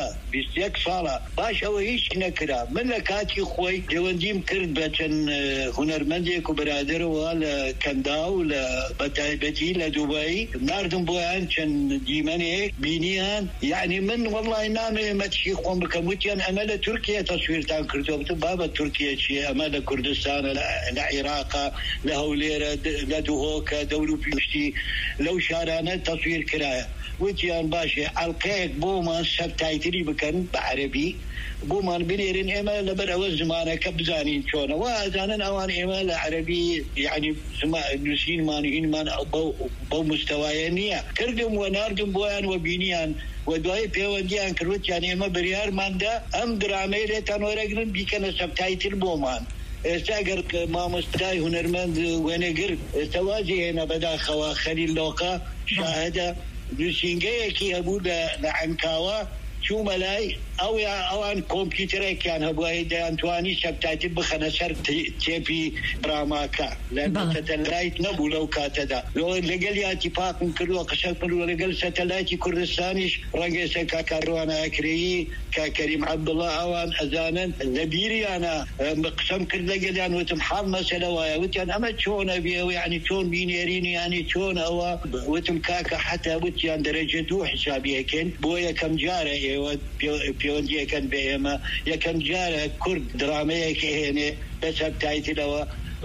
ساڵە باش ئەوە هیچ نەکرا من لە کاتی خۆی دەوەندیم کرد بە چەند هونەرمەندێک و برادرەوە لە کەندا و لە بەتایبەتی لە دووبایی ناردم بۆیان چەند دیمەنێک بینیان یعنی من وەڵڵای نامەوێ مەچی خۆم بکەم وتیان ئەمە لە تورکیا تەسویرتان کردووە بتم بابە تورکیا چیە ئەمە لە کوردستانە لە عێراقا لە هەولێرە لە دوهۆکە دەور و پیشتی لەو شارانە تەسویر کرایە وتیان باشێ ئەڵقەیەک بۆمان سەبتایتری بکەن بە عەرەبی بۆمان بنێرن ئێمە لەبەر ئەوە زمانەکە بزانین چۆنەوە ئازانن ئەوان ئێمە لە عەرەبی یعنی نووسینمان هینمان بەو مستەوایە نییە کردم و ناردم بۆیان و بینیان و دوای پەیوەندیان کردوتیان ئێمە بڕیارماندا ئەم درامەی لێتان وەرەگرن بیکەنە سەبتایتر بۆمان ئێستا ئەگەر مامۆستای هونەرمەند وێنەگر ئێستا وازی هێنا بەداخەوە خەلیل لۆقا شاهدە نووسینگەیەکی هەبوو لە عەنکاوە چوومە لای ئەوان کۆمپیوتەرێکیان هەبووە دەیانتوانی سەبتایتر بخەنە سەر تێپی دراماکە سەتەلایت نەبوو لەو کاتەدا لەگەڵ یاتی پاکم کردووە قسە کردووە لەگەڵ سەتەلایتی کوردستانیش ڕەنگە سەر کاکاڕوانە ئەکرێیی کاکەریم عەبدوڵڵا ئەوان ئەزانن لە بیریانە قسەم کرد لەگەڵیان وتم حاڵ مەسەلە وایە وتیان ئەمە چۆنە بێ یعنی چۆن بینێرین یعنی چۆن ئەوە وتم کاکە حتا وتیان دەرەجە 2 حسابیەکەن بۆ یەکەم جارە ئێوە پەیوەندیەکەن بە ئێمە یەکەم جارە کورد درامەیەکی هێنێ بە سەبتایترەوە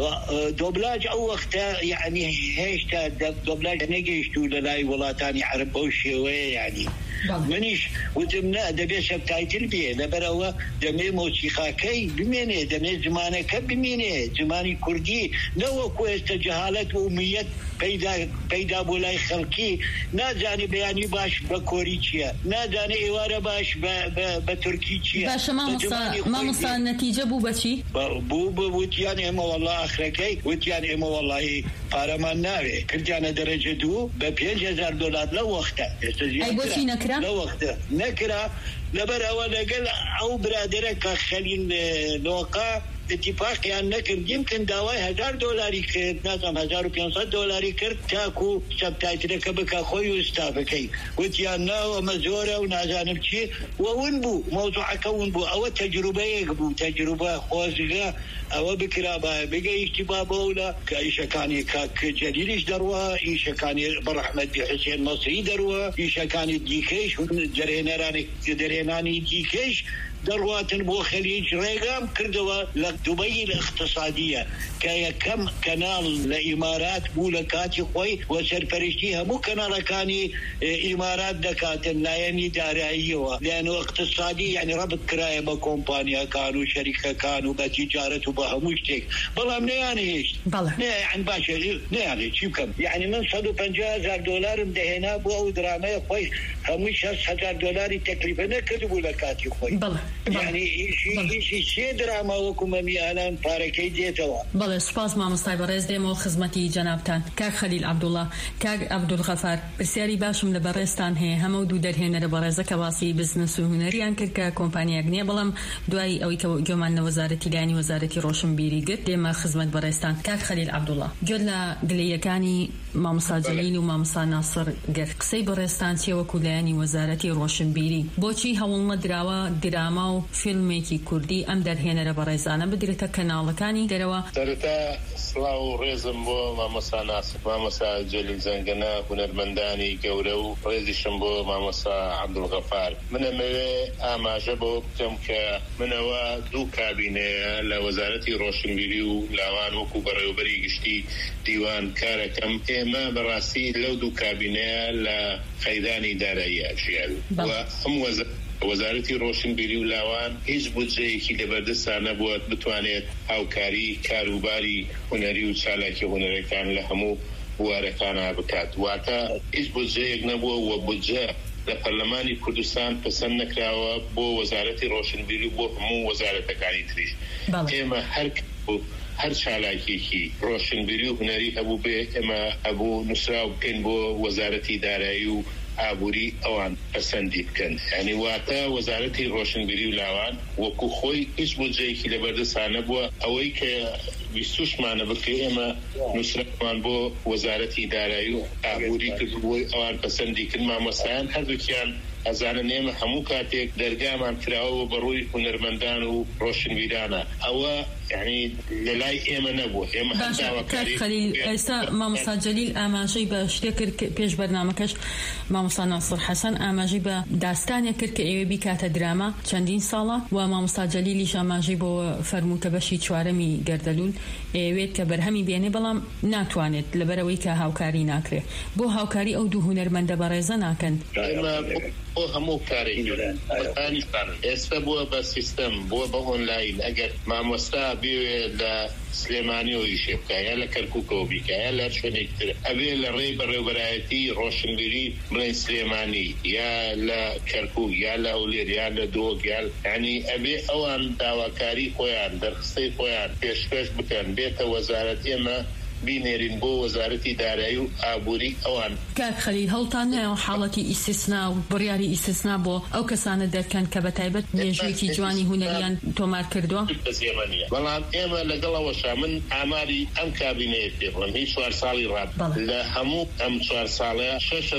دۆبلاژ ئەو وەختە یعنی هێشتا دۆبلاژ نەگەیشتوو لە لای وڵاتانی عەرەب بەو شێوەیە یعنی منیش وتم نا دەبێت سەبتایتر بێ لەبەرەوە دەمێ مۆسیقاکەی بمێنێ دەمێ زمانەکە بمێنێ زمانی کوردی نەوەکو ئێستا جەهالەت و ئومیەت پەیدا بۆ لای خەڵکی نازانێ بەیانی باش بە کۆری چییە نازانێ ئێوارە باش بە تورکی چییە باشە مامۆستا نەتیجە بوو بەچی بوو وتیان ئێمە وەڵڵا ئاخرەکەی وتیان ئێمە وەڵڵاهی پارەمان ناوێ کردیانە دەرەجە 2 بە 5,000 دۆلار لەو وەختە ئێستا زیاتر لەو وەختە نەکرا لەبەر ئەوە لەگەڵ ئەو برادرە کە خەلیل لۆقا اتفاقیان نەکرد یمکن داوای 1,000 دۆلاری کرد نازانم 1,500 دۆلاری کرد تاکو سەبتایترەکە بکە خۆی و ئستافەکەی وتیان ناو ئەمە زۆرە و نازانم چی وون بوو مۆزوعەکە ون بوو ئەوە تەجروبەیەک بوو تەجروبە خۆزگە ئەوە بکرا بگەیشتی با بەولا کە ئیشەکانی کاک جەلیلیش دەڕوە ئیشەکانی بەڕەحمەتی حوسێن مەسری دەڕوە ئیشەکانی دیکەیش دەرهێنانی دیکەیش دەڕواتن بۆ خەلیج ڕێگام کردەوە لە دوبەی الاقتصادیە کە یەکەم کەناڵ لە ئیمارات بوو لە کاتی خۆی و سەرپەرشتی هەموو کەناڵەکانی ئیمارات دەکاتن لایەنی داراییەوە لایەنە اقتصادی یعنی ڕەبط کرایە بە کۆمپانیاکان و شەریکەکان و بە تیجارەت و بە هەموو شتێک بەڵام نەیانهێشت یعنی باشە نەیانێ چی بکەم یعنی من $150,000 دەهێنا بۆ ئەو درامەیە خۆی هەمووی $600,000 تەکلیفە نەکرد بوو لە کاتی خۆی یعنی ئیشی سێ درامە وەکو مەمی ئالان پارەکەی دێتەوە. بەڵێ سوپاس مامۆستای بەڕێز دێمەوە خزمەتی جەنابتان. کاک خەلیل عەبدوڵڵا، کاک عەبدولغەفار، پرسیاری باشم لە بەڕێزتان هەیە هەموو دوو دەرهێنەرە بەڕێزە کە باسی بزنس و هونەریان کرد کە کۆمپانیاک نییە بەڵام دوای ئەوەی کە گوێمان لە وەزارەتی لایەنی وەزارەتی ڕۆشنبیری گرت دێمە خزمەت بەڕێزتان. کاک خەلیل عەبدوڵڵا، گوێ لە گلەیەکانی مامۆستا جەلیل و مامۆستا ناسر گرت قسەی بەڕێزتان چیە وەکو لایەنی وەزارەتی ڕۆشنبیری بۆچی هەوڵ نەدراوە دراما و فیلمێکی کوردی ئەم دەرهێنەرە بەڕێزانە بدرێتە کەناڵەکانی دەرەوە؟ سەرەتا سڵاو و ڕێزم بۆ مامۆستا ناسر، مامۆستا جەلیل زەنگەنە هونەرمەندانی گەورە و ڕێزیشم بۆ مامۆستا عەبدولغەفار. منەمەوێ ئاماژە بۆ بکەم کە منەوە دوو کابینەیە لە وەزارەتی ڕۆشنبیری و لاوان وەکو بەڕێوەبەری گشتی دیوان کارەکەم. ئێمە بەڕاستی لەو دوو کابینەیە لە قەیدانی دارایی ئاژیان و هەم وەزارەتی ڕۆشنبیری و لاوان هیچ بودجەیەکی لەبەردەستان نەبووە بتوانێت هاوکاری کاروباری هونەری و چالاکی هونەرەکان لە هەموو بوارەکانە بکات. واتە هیچ بودجەیەک نەبووە و بودجە لە پەرلەمانی کوردستان پەسەند نەکراوە بۆ وەزارەتی ڕۆشنبیری و بۆ هەموو وەزارەتەکانی تریش. ئێمە هەر چالاکێکی ڕۆشنبیری و هونەری هەبوو بێ ئێمە هەبوو نووسراو بکەین بۆ وەزارەتی دارایی و ئابووری ئەوان پەسەندی بکەن. یعنی واتە وەزارەتی ڕۆشنبیری و لاوان وەکو خۆی هیچ بودجەیەکی لەبەردەستان نەبووە. ئەوەی کە 20مانە بکە ئێمە نووسراومان بۆ وەزارەتی دارایی و ئابووری کردبووی ئەوان پەسەندی کرد. مامۆستایان هەردووکیان ئەزانن ئێمە هەموو کاتێک دەرگامان کراوە بەڕووی هونەرمەندان و ڕۆشنبیرانە. ئەوە یعنی لەلای ئێمە نەبووە. ئێمە هەنداوەکاری خەلیل ئێستا مامۆستا جەلیل ئاماژەی بە شتێک کرد پێش بەرنامەکەش مامۆستا ناسر حەسەن ئاماژەی بە داستانێک کرد کە ئێوە بیکاتە دراما چەندین ساڵە و مامۆستا جەلیلیش ئاماژەی بۆ فەرمووتە بەشی چوارەمی گەردەلول ئەوێت کە بەرهەمی بێنێ بەڵام ناتوانێت لەبەرەوەی کە هاوکاری ناکرێت. بۆ هاوکاری ئەو دوو هونەرمەندە بەڕێزە ناکەن؟ بۆ هەموو کارێکی ئێستا بووە بە سیستەم بووە بە ئۆنلاین. ئەگەر مامۆستا بێوێ لە سلێمانیەوەی شێبکە یا لە کەرکووکەوە بیکە یا لە شوێنێکتر ئەبێ لە ڕێی بەڕێوەبەرایەتی ڕۆشنبیری بڵێن سلێمانی یا لە کەرکووک یا لە ئەولێر یا لە دۆگیال یعنی ئەبێ ئەوان داواکاری خۆیان دەرخستەی خۆیان پێشکەش بکەن بێتە وەزارەت ئێمە بینێرین بۆ وەزارەتی دارایی و ئابووری ئەوان. کاک خەلیل هەڵتان نایە حاڵەتی ئیسtisنا و بڕیاری ئیسtisنا بۆ ئەو کەسانە دەکەن کە بە تایبەت مێژوویەکی جوانی هونەریان تۆمار کردووە؟ بەڵام ئێمە لەگەڵەوەشا من ئاماری ئەم کابینەیە پێڕۆم هیچ 4 ساڵی ڕاب لە هەموو ئەم 4 ساڵەیە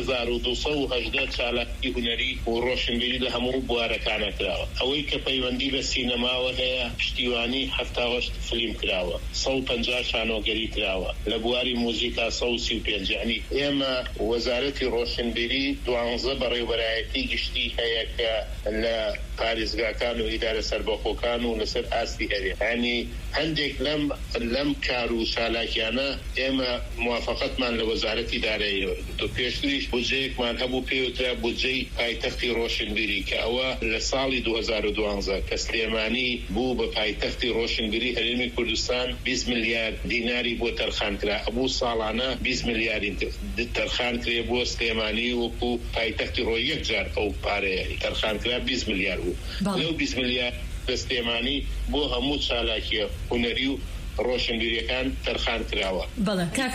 6280 چالاکی هونەری و ڕۆشنبیری لە هەموو بوارەکانە کراوە. ئەوەی کە پەیوەندی بە سینەماوە هەیە پشتیوانی 78 فیلم کراوە 150 شانۆگەری کراوە لە بواری مۆزیکا 135. یعنی ئێمە وەزارەتی ڕۆشنبیری 12 بەڕێوەبەرایەتی گشتی هەیە کە لە پارێزگاکان و ئیدارە سەربەخۆکان و لەسەر ئاستی هەرێ. یعنی هەندێک لەم کار و چالاکیانە ئێمە موافقەتمان لە وەزارەتی دارایی وەرگرت و پێشتریش بودجەیەکمان هەبوو پێوترا بودجەی پایتەختی ڕۆشنبیری کە ئەوە لە ساڵی 2012 کە سلێمانی بوو بە پایتەختی ڕۆشنبیری هەرێمی کوردستان 20 میلیارد دیناری بۆ تەرخان کرا. ئەبوو ساڵانە 20 میلیاردی تەرخان کرێ بۆ سلێمانی وەکو پایتەختی ڕۆی یەکجار ئەو پارەیە تەرخان کرا 20 میلیارد بوو. لەو 20 میلیارد سلێمانی بۆ هەموو چالاکیە هونەری و ڕۆشنبیریەکان تەرخان کراوە. بەڵێ کاک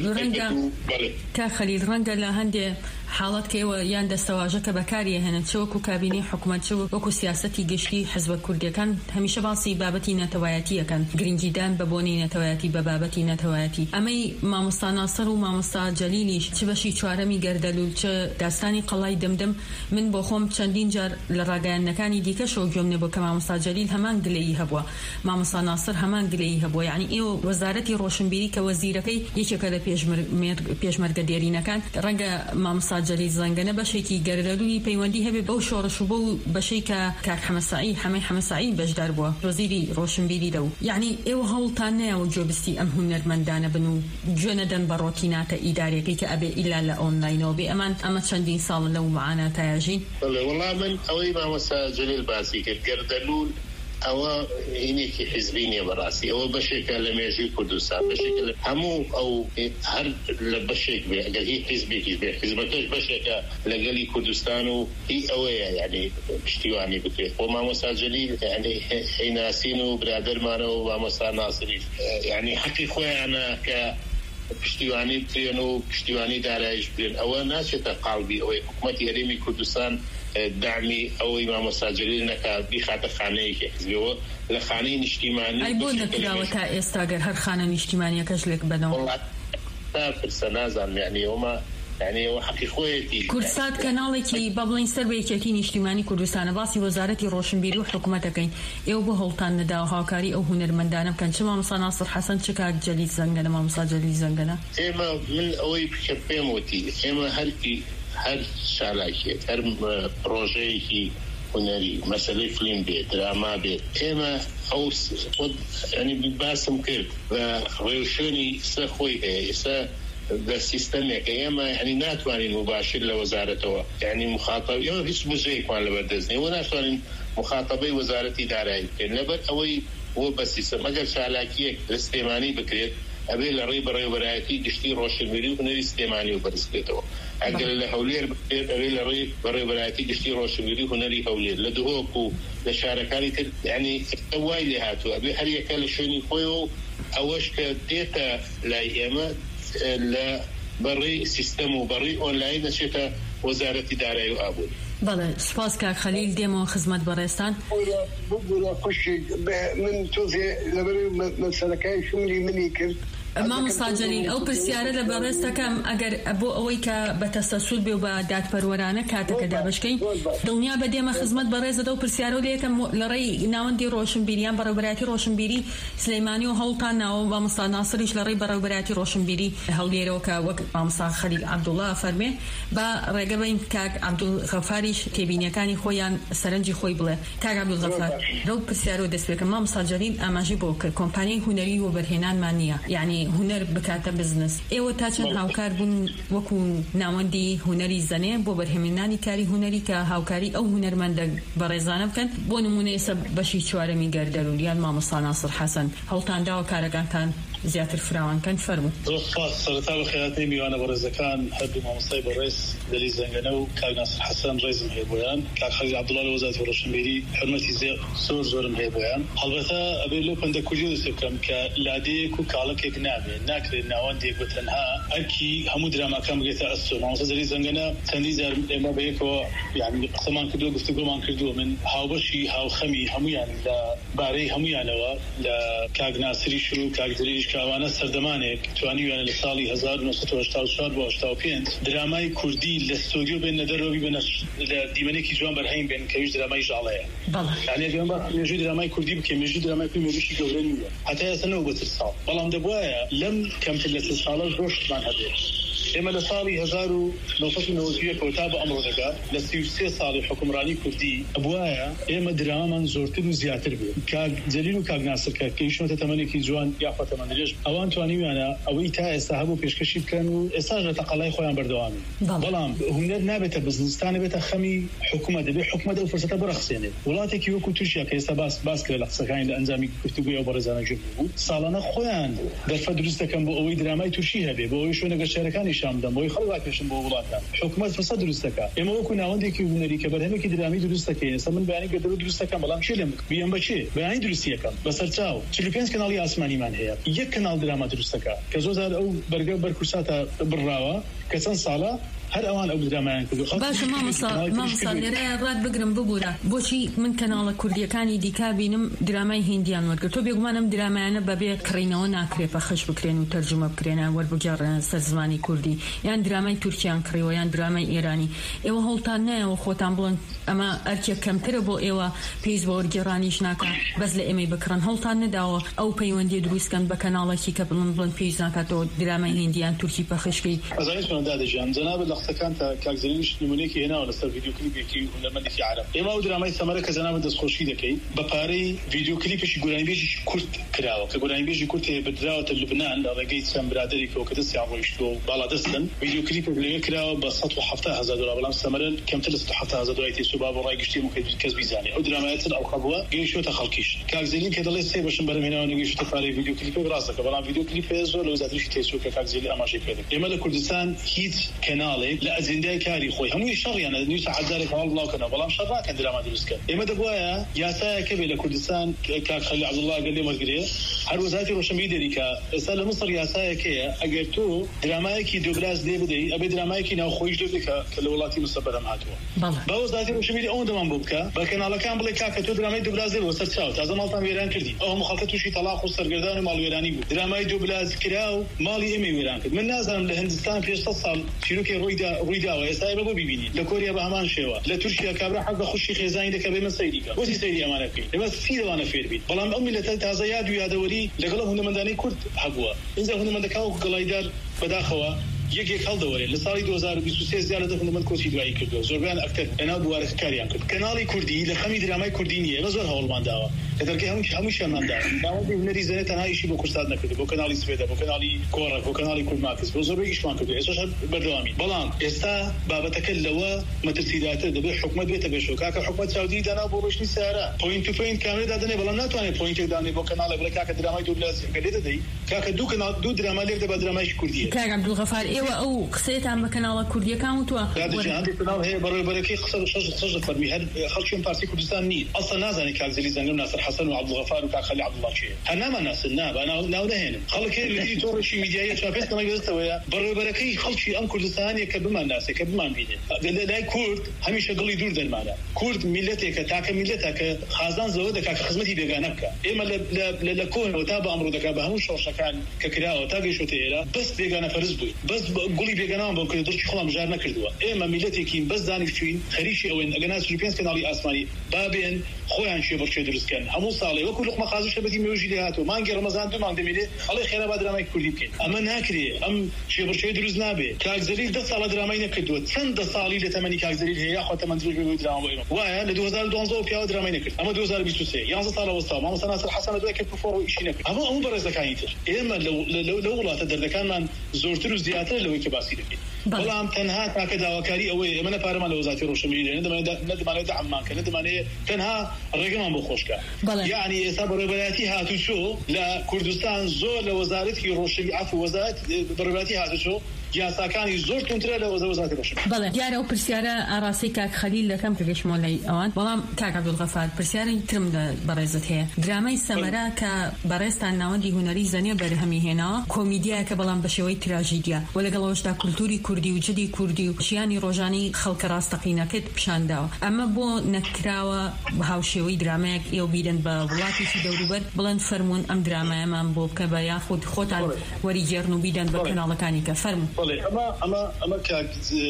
خەلیل ڕەنگە لە هەندێ حاڵەت کەوە یان دەستەواژە کە بەکاریە هێنن چ وەکو کابینەی حکوومەت چ وەکو سیاسەتی گشتی حزبە کوردیەکان هەمیشە باسی بابەتی نەتەوایەتیەکەن گرنگیدان بە بۆنی نەتەوایەتی بە بابەتی نەتەوایەتی. ئەمەی مامۆستا ناسر و مامۆستا جەلیلیش چ بەشی چوارەمی گەردەلول چ داستانی قەڵای دمدم من بۆ خۆم چەندین جار لە ڕاگەیاندنەکانی دیکەشەوە گوێم لێ بوو کە مامۆستا جەلیل هەمان گلەیی هەبووە مامۆستا ناسر هەمان گلەیی هەبووە. یعنی ئێوە وەزارەتی ڕۆشنبیری کە وەزیرەکەی یەکێکە لە پێشمەرگە دێرینەکان ڕەنگە مامۆستا جەلیل زەنگەنە بەشێکی گەردەلووی پەیوەندی هەبێ بەو شۆڕش و بەو بەشەی کە کاک حەمەساعی حەمەی حەمەساعی بەشدار بووە وەزیری ڕۆشنبیری دەو یعنی ئێوە هەوڵتان نایەوە گوێبستی ئەم هونەرمەندانە بن و گوێ نەدەن بە ڕۆتیناتە ئیدارەکەی کە ئەبێ ئیلا لە ئۆنلاینەوە بێ ئەمە چەندین ساڵ لەو معاناتایەژین وەڵا من ئەوەی مامۆستا جەلیل باسی کرد گەردەلوول ئەوە هینێکی حیزبی نیە بەڕاستی ئەوە بەشێکە لە مێژووی کوردستان بەشێکە هەموو ئەو هەر لە بەشێک بێ ئەگەر هی حیزبێکیش بێ حیزبەکەش بەشێکە لەگەلی کوردستان و هی ئەوەیە یعنی پشتیوانی بکرێت بۆ مامۆستا جەلیل یعنی هەیناسین و برادەرمانەوە و مامۆستا ناسریش یعنی حەقی خۆیانە کە پشتیوانی بکرێن و پشتیوانی دارایش بکرێن ئەوە ناچێتە قاڵبی ئەوەی حکوومەتی هەرێمی کوردستان دامی ئەوەی مامۆستا جەلیل نەکا بیخاتە خانەیەکی حیزبیەوە لە خانەی نیشتیمانی ئەی بۆ نەکراوە تا ئێستا گەر هەر خانە نیشتیمانیەکەش لێک بنەوە تا پرسە نازانم یعنی ئەومە یعنی ئەوە حەقی خۆیەتی کورسات کەناڵێکی با بڵین سەر بە یەکێتی نیشتیمانی کوردستانە باسی وەزارەتی ڕۆشنبیری و حکوومەتەکەین ئێوە بۆ هەوڵتان نەداوە هاوکاری ئەو هونەرمەندانە بکەن چ مامۆستا ناسر حەسەن چ کاک جەلیل زەنگەنە مامۆستا جەلیل زەنگەنە ئێمە من ئەوەی پێم وتی ئێمە هەر شالاکێت هەر ڕۆژەیەکی هونەری مەسەلەی فلیم بێت دراما بێت ئێمە ئەو ینی باسم کرد بە ڕێوشێنی سە خۆی هەیە ئێستا بە سیستەمێکە ئێمە ینی ناتوانین مباشر لە وەزارەتەوە ینی مخاطب ئێوە هیچ بژەیەکمان لەبەردەستنی ئەوە ناتوانین مخاطبەی وەزارەتی دارایی بکەین لەبەر ئەوەی وە بە سیستەم ئەگەر چالاکیەک لە سلێمانی بکرێت ئەبێ لە ڕێی بەڕێوەبەرایەتی گشتی ڕۆشنبیری و هونەری سلێمانی و بەرزکرێتەوە ئەگەر لە هەولێر بکرێت ئەوێ لە ڕێی بەڕێوەبەرایەتی گشتی ڕۆشنبیری و هونەری هەولێر لە دهۆک و لە شارەکانی تر ینی وای لێ هاتووە ئەبێ هەر یەکە لە شوێنی خۆیەوە ئەوەش کە دێتە لای ئێمە لە بەڕێی سیستەم و بەڕێی ئۆنلاین دەچێتە وەزارەتی دارایی و ئابووری بەڵێ سپاس کاک خەلیل دێمەوە خزمەت بەڕێستان خوشی من تۆزێ لەبەر مەسەلەکەی شومری منی کرد مامۆستا جەلیل ئەو پرسیارە لە بەڕێستەکەم ئەگەر بۆ ئەوەی کە بە تەسەسول بێ و بە دادپەروەرانە کاتەکە دابشکەین دڵنیا بە دێمە خزمەت بەڕێزەدە و پرسیارە و لێکم لە ڕێی ناوەندی ڕۆشنبیریان بەڕێوەبەرایەتی ڕۆشنبیری سلەیمانی و هەوڵتان ناوە مامۆستا ناسریش لە ڕێی بەڕێوەبەرایەتی ڕۆشنبیری هەولێرەوە کە وەک مامۆستا خەلیل عەبدوڵڵا فەرمێ با ڕێگە بین کاک عەبدولغەفاریش تێبینیەکانی خۆیان سەرنجی خۆی بڵێ کاک عەبدولغەفار لەو پرسیارە دەست پێکەم مامۆستا جەلیل ئاماژەی بۆ کرد کۆمپانیای هونەری و بەرهێنانمان نییە یعنی هونەر بکاتە بزنس ئێوە تا چەند هاوکار بوون وەکو ناوەندی هونەری زەنێ بۆ بەرهێمنانی کاری هونەری کە هاوکاری ئەو هونەرمەندە بەڕێزانە بکەن بۆ نمونە ئێستا بەشی چوارەمی گەردەلوول یان مامۆستا ناسر حەسەن هەوڵتان داوە کارەکانتان زیاتر فراوانکەن فەرموو سەرەتا بە خێراتەی میوانە بەڕێزەکان هەردوو مامۆستای بەڕێز جەلیل زەنگەنە و کاک ناسر حەسەن ڕێزم هەیە بۆیان کاک خەلیل عەبدوڵڵا لە وەزارەتی ڕۆشنبیری حرمەتی زۆرم هەیە بۆیان هەڵبەتە ئەبێ لەو پەندە کوردی دەست بکەم کە لادەیەک و کاڵەکێک ناکرێت ناوەندێک بە تەنها ئەرکی هەموو دراماکان بگێتە ئەستۆ مامۆستا جەلیل زەنگەنە چەندی جار ئێمە بەیەکەوە یعنی قسەمان کردووە گفتوگۆمان کردووە من هاوبەشی هاوخەمی هەموویان لە بارەی هەموویانەوە لە کاک ناسریش و کاک جەلیلیش کاوانە سەردەمانێک توانیویانە لە ساڵی 1984 بۆ 85 درامای کوردی لە ستۆدیۆ بێن نەدەرەوەی بێنە لە دیمەنێکی جوان بەرهەیم بێن کە هیچ درامای ژاڵەیە یعنی ئەگەر با مێژووی درامای کوردی بکەین مێژووی درامای کوردی مێژووی گەورە نییە هەتا ئێستا 90 ساڵ بەڵام دەبوایە لەم کەمتر لە 30 ساڵە ڕۆشتمان هەبێت ئێمە لە ساڵی 1990 تا بە ئەمڕۆ دەگا لە 33 ساڵی حکومڕانی کوردی ئەبوایە ئێمە درامامان زۆرتر و زیاتر بێت کاک جەلیل و کاک ناسر کە کەیشتە تەمەنێکی جوان یاخوا تەمەنێژ ئەوان توانیویانە ئەوەی تا ئێستا هەبوو پێشکەشی بکەن و ئێستا لە تەقەڵای خۆیان بەردەوامی بەڵام هونەر نابێتە بزنستانە بێتە خەمی حکوومەت دەبێت حکوومەت ئەو فرسەتە بەرەخسێنێت وڵاتێکی وەکو تورکیا کە ئێستا باس کرد لە قسەکانی لە ئەنجامی گفتوگوی ئەو بەڕێزانە بوو ساڵانە خۆیان دەرفە دروست دەکەن بۆ ئەوەی درامای تورکی هەبێ بۆ ئەوەی شوێنە گەشتیارەکانی شام دەن بۆی خەڵک پێشن بۆ وڵاتان حکوومەت فرسەت دروست دەکات ئێمە وەکو ناوەندێکی هونەری کە بەرهەمێکی درامی دروست دەکەین ئێستا من بەیانی گەردەلوول دروست دەکەم بەڵام چی لێم بیان بەچێ بەیانی دروستی یەکەم بەسەرچاو 45 کەناڵی ئاسمانیمان هەیە یەک کەناڵ دراما دروست دەکات کە زۆر ئەو بەرگە بەرکورساتە بڕاوە کە چەند ساڵە هەر ئەوان ئەو درامایان کردو باشە مامۆستا لێرە ڕات بگرم ببوورە بۆچی من کەناڵە کوردیەکانی دیکا بینم درامای هیندیان وەرگرت تۆ بێگومانم درامایانە بەبێ کڕینەوە ناکرێت بە خەش بکرێن و تەرجمە بکرێنە وەربگێڕن سەر زمانی کوردی یان درامای تورکیان کڕیوە یان درامای ئێرانی ئێوە هەوڵتان نایەوە خۆتان بڵن ئەمە ئەرکێک کەمترە بۆ ئێوە پێیز بە وەرگێڕانیش ناکات بەس لە ئێمەی بکڕن هەوڵتان نەداوە ئەو پەیوەندی دروستکەن بە کەناڵێکی کە بڵن پێیز ناکاتەوە درامای هیندیان تورکی پەخشکەی ئەزانیت دادەژیان جەنابەت لە وقتەکان تا کاکزەلیش نمونەیەکی هێناوە لەسەر ڤیدیۆ کلیپێکی هونەرمەندێکی عەرەب. ئێمە ئەو درامای سەمەرە کە زەنابە دەستخۆشی دەکەین بە پارەی ڤیدیۆ کلیپێکی گۆرانیبێژی کورد کراوە کە گۆرانیبێژی کورد بدراوەتە لوبنان لە ڕێگەی چەند برادێکەوە کە دەستیان ڕۆیشتووە و باڵا دەستن. ڤیدیۆ کلیپێک لەوێ کراوە بە 170,000 دلار، بەڵام سەمەرە کەمتر لە 170,000 دلار تێسوبا بۆ ڕای گشتی و کەس بیزانێ. ئەو درامایەتر ئەو خەبووە گەیشتوتە خەڵکیش. کاکزەلی کە دەڵێ سێ بەشم بەرەمهێناوە نەگەیشتە پارەی ڤیدیۆ کلیپێ ڕاستە، بەڵام ڤیدیۆ کلیپێ زۆر لە وەزارەتیشی تێسوو کە کاکزەلی ئاماژەی پێ دەکات. ئێمە لە کوردستان هیچ کەناڵێک لە ئەجندای کاری خۆی هەمووی شەڕیانە نیوسە حەزارێک هەواڵ بڵاوکەنەوە، بەڵام شەڕ ناکەن دراما دروستکەن. ئێمە دەبوایە یاسایەکە بێ لە کوردستان کاک خەلیل عەبدوڵڵا گەلێ وەرگرێ هەر وەزارەتی ڕۆشنبیری دەریکا. ئێستا لە مەسڕ یاسایەکەیە ئەگەر تۆ درامایەکی دووبلاس لێ بدەی ئەبێ درامایەکی ناوخۆییش لێ بکە کە لە وڵاتی مەسەر بەرەم هاتووە. با وەزارەتی ڕۆشنبیری ئەوەندە دەمان بۆ بکە بە کەناڵەکان بڵێ کاکە تۆ درامای دووبلاس لێ بۆ سەر چاو تازە ماڵتان وێران کردی. ئەو هەموو خەڵکە تووشی تەلاق و سەرگەردان و ماڵوێرانی بوو. درامای دووبلاس کرا و ماڵی ئێمە وێران کرد. من نازانم لە هندستان پێش 100 ساڵ چیرۆکی ڕووی داوە، ئێستا ئێمە بۆ ببینین. لە کوریا بە هەمان شێوە، لە تورکیا کابرا حەق بە خوشی خێزانی دەکە بێمە سەیریکە. بۆچی سەیری ئەمانە بکەین؟ ئێمە سی دەوانە فێر بین. بەڵام ئەو میلەتە تازە یاد و یادەوەری لەگەڵ هونەرمەندانەی کورد هەبووە. ئینجا هونەرمەندەکان و گەڵایدار بەداخەوە یەکێک هەڵدەوەرێ. لە ساڵی 2023 زیاتر لە هونەرمەند کۆچی دوایی کردەوە، زۆربیان ئەکتەر لەناو بوارەکەکاریان کرد. کەناڵی کوردی لە خەمی درامای کوردی نییە، ئێمە زۆر هەوڵمان داوە کە دەرکەی هەمووشیانمان داوە. داوای هونەری زەنێ تەنها ئیشی بۆ کورسات نەکردو، بۆ کەناڵی سوێدە، بۆ کەناڵی کۆڕەک، بۆ کەناڵی کورد ماکس، بۆ زۆربەی ئیشمان کردو. ئێستاش بەردەوامی. بەڵام ئێستا بابەتەکە لەوە مەترسیداتر دەبێت حکومەت بێتە بێشەوە. کاکە حکومەت چاودی دانا بۆ ڕۆشنی سیارە پۆینت تو پۆینت کامێرە دادنێ، بەڵام ناتوانێت پۆینتێک دانێ بۆ کەناڵێک بڵێ کاکە درامای دووبلاس لێ دەدەی. کاکە دوو کەناڵ دوو دراما لێک دەبە درامایشی کوردیە. کاک عەبدولغەفار ئێوە ئەو قسەیەتان بە کەناڵە کوردیەکان وتووە کەناڵ هەیە بەڕێوەبەرەکەی قسە سەژ فەرمی هەر خەڵکیان پارتی کوردستان نین. ئەسڵ نازانێ کاکزەلی زەنگەم ناسر حەسەن و عەبدولغەفار و کاک خەلیل عەبدوڵڵا چییە. هەر نامان ناسن ناو نەهێنن. خەڵک لەدی تۆڕێکی میدیایی چاپێت کەمە گەستەوەیە بەڕێوەبەرەکەی خەڵکی ئەم کوردستانیە کە بمان ناسێ کە بمان بینێ. لای کورد هەمیشە گڵی دوور دەرمانە. کورد میلەتێکە تاکە میلەتە کە خازان زەوە دەکا کە خزمەتی بێگانە بکە. ئێمە لە کۆنەوە تا بە ئەمڕۆ دەکا بە هەموو شۆڕشەکان کە کراوە تا گەیشتۆتە ئێرە بەس بێگانە فەرز بووین، بەس گوڵی بێگانەوە بۆ کە دڵی خۆڵام بژار نەکردووە. ئێمە میلەتێکین بەس دانیشتوین خەریکی ئەوەن ئەگەر ناس 5 کەناڵی ئاسمانی بابێن خۆیان شێبڕچێ دروستکەن. هەموو ساڵێ وەکو لوقمە خازوو شەبەتی مێژی لێ هاتووە مانگی ڕەمەزان 2 مانگ دەمێنێ ئەڵێ خێرا با درامای کوردی بکەین. ئەمە ناکرێ، ئەم شێبڕچێ دروست نابێ. کاکزەلیل 10 ساڵە درامای نەکردووە، چەندە ساڵی لە تەمەنی کاکزەلیل هەیە خۆ تەمەندروژ بێ دراما ئێمە وایە لە 2012 پیاوە درامای نەکرد. ئەمە 2023 11 ساڵە وەستا مامۆستا ناسر حەسەن دوای کە پرۆفۆر ئیشی نەکرد. ئەمە بەڕێزەکانی تر ئێمە لە وڵاتە دەردەکانمان زۆرتر و زیاتر لەوەی کە باسی دەکەین. بەڵام تەنها تاکە داواکاری ئەوەیە ئێمە نەپارەمان لە وەزارەتی ڕۆشنبیری نەدەمانێت دەعممانکە نەدەمانەیە تەنها ڕێگەمان بۆ خۆشکە. یعنی ئێستا بەڕێوەبەرەتی هاتوچۆ لە کوردستان زۆر لە وەزارەتی ڕۆشنبیری عەفو وەزارەت بەڕێوەبەرەتی هاتوچۆ یاساکانی زۆر تونترە لە وەزارەتی ڕۆشنبیری. بەڵێ دیارە ئەو پرسیارە ئاڕاستی کاک خەلیل دەکەم کە گەشتمەوە لای ئەوان. بەڵام کاک عەبدولغەفار پرسیارێکی ترم لە بەڕێزت هەیە. درامای سەمەرە کە بەڕێزتان ناوەندی هونەری زەنێ بەرهەمی هێناوە کۆمیدیایە کە بەڵام بە شێوەی تراژیدیە و لەگەڵەوەشدا کولتوری کوردی و جدی کوردی و ژیانی ڕۆژانی خەڵکە ڕاستەقینەکەت پیشانداوە. ئەمە بۆ نەکراوە هاوشێوەی درامایەک ئێوە بیرن بە وڵاتێکی دەوروبەر بڵێن فەرموون ئەم درامایەمان بۆ بکە بە یاخود خۆتان وەریگێڕن و بیدەن بە کەناڵەکانی کە فەرموون. ئەمە کاک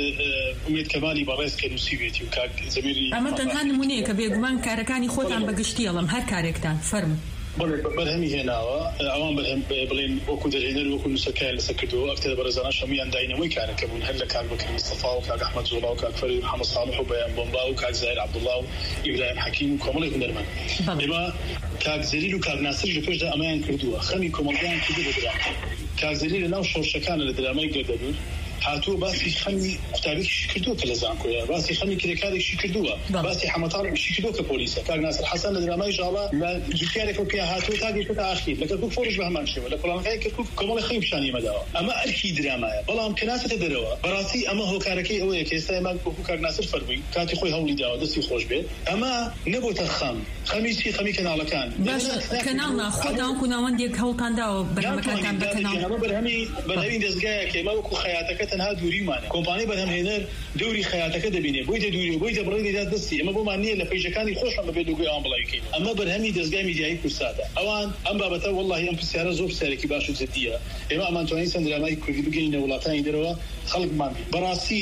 ئومێد کەمالی بەڕێز کە نووسی بێتی و کاک زەمیری ئەمە تەنها نمونەیە کە بێگومان کارەکانی خۆتان بەگشتی ئەڵم هەر کارێکتان فەرموون. بەرهەمی هێناوە ئەوان بەرهەم بڵێن وەکو دەرهێنەر وەکو نووسەکای لەسەر کردەوە ئەکتەر بەڕێزانە شەموویان داینەوەی کارەکە بوون هەر لە کاک بەکر مستەفا و کاک ئەحمەد زۆڵا و کاک فەرید محەممەد ساڵح و بەیان بۆمبا و کاک زاهیر عەبدوڵڵا و ئیبراهیم حەکیم و کۆمەڵێک هونەرمەند. ئێمە کاک زەلیل و کاک ناسر لە پێشدا ئەمەیان کردووە خەمی کۆمەڵگەیان کردو بە درامە. کاک زەلیل لەناو شۆڕشەکانە لە درامای گەردەبوو هاتووە باسی خەمی قوتابێکیشی کردووە کە لە زانکۆیە، باسی خەمی کرێکارێکی کردووە، باسی حەمەتاڵێکی کردووە کە پۆلیسە. کاک ناسر حەسەن لە درامای ژاڵا لە جوتیارێکە پێ هاتووە تا گەیشتە ئاخیر لە کەرکووک فۆرش بە هەمان شێوە لە پڵانەکەی کەرکووک کۆمەڵی خەمی پیشانی مەداوە. ئەمە ئەرکی درامایە، بەڵام کە ناچێتە دەرەوە بەڕاستی ئەمە هۆکارەکەی ئەوەیە کە ئێستا ئێمە وەکو کاک ناسر فەرمووی کاتی خۆی هەوڵی داوە دەستی خۆش بێت. ئەمە نەبووتە خەمی چی خەمی کەناڵەکان کەناڵ ناخۆداوەکو ناوەندێک هەوڵتان داوە بەرهەمەکانتان بە کەناڵ بەرهەمی دەستگایە کە ئێمە وەکو خەیاتەکە تەنها دووریمانە کۆمپانی بەرهەمهێنەر دەوری خەیاتەکە دەبینێ بۆی دەدووری بۆی دەبڕێ دەدات دەستی ئەمە بۆمان نییە لە پێیژەکانی خۆشمان بەبێ دووگوی ئەوان بڵاویکەین. ئەمە بەرهەمی دەستگای میدیایی کورساتە. ئەوان ئەم بابەتە وەڵڵاهی ئەم پرسیارە زۆر پرسیارێکی باش و جددیە. ئێمە ئەمان توانین چەند درامای کوردی بگەینە وڵاتانی دەرەوە خەڵکمان بێت. بەڕاستی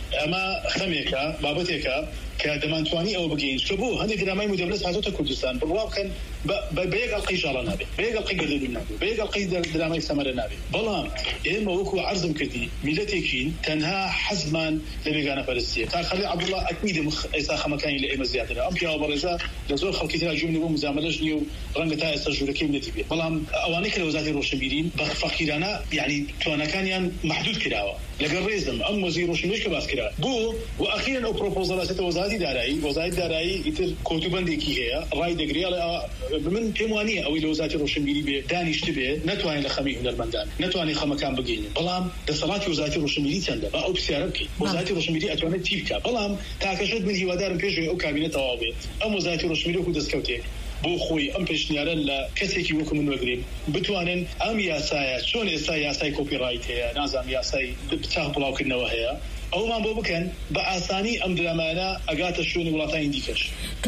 اما خميكا بابتيكا كدمانتواني او بگين شبو هندي درامای مدبلس حاجته كردستان بلواو كان بيق القيجاله نابي بيق القيجل نابي بيق القيد درامای سمر نابي بلام اما وكو عرضم كدي ملتيكين تنها حزمان لبيغانا فلسطين كان خليل عبد الله اكيد مخ ايسا خمكاني لاي مزياده ام بيا برزا لزور خلقيتنا جمله مزاملجني ورنگتا استجوركي ملتي بلام اوانيك لوزاره روشنبيرين بفقيرانا يعني توانا كان محدود كراوه لقى ريزم ام وزير روشنبيري كباس كرا بو واخيرا او بروبوزالات وزاره دارایی يتر كتبندي كي هي راي دغري على من كمانيه او لوزاره روشنبيري به دانشت به نتواني لخمي هنرمندان نتواني خمكان بگين بلام دسلات وزاره روشنبيري تنده با او بسياربكي وزاره روشنبيري اتواني تيبكا بلام تاكشت من هوادار بيجي او كابينه توابي ام وزاره روشنبيري كو دسكوتي بو خوي ام پێشنیارن لە کەسێکی وەکو من وەگرین بتوانن ئەم یاسایە چۆن ئێستا یاسای کۆپی ڕایت هەیە نازانم یاسای بچاق بڵاوکردنەوە هەیە ئەومان بۆ بکەن بە ئاسانی ئەم درامانە ئەگاتە شوێنی وڵاتانی دیکەش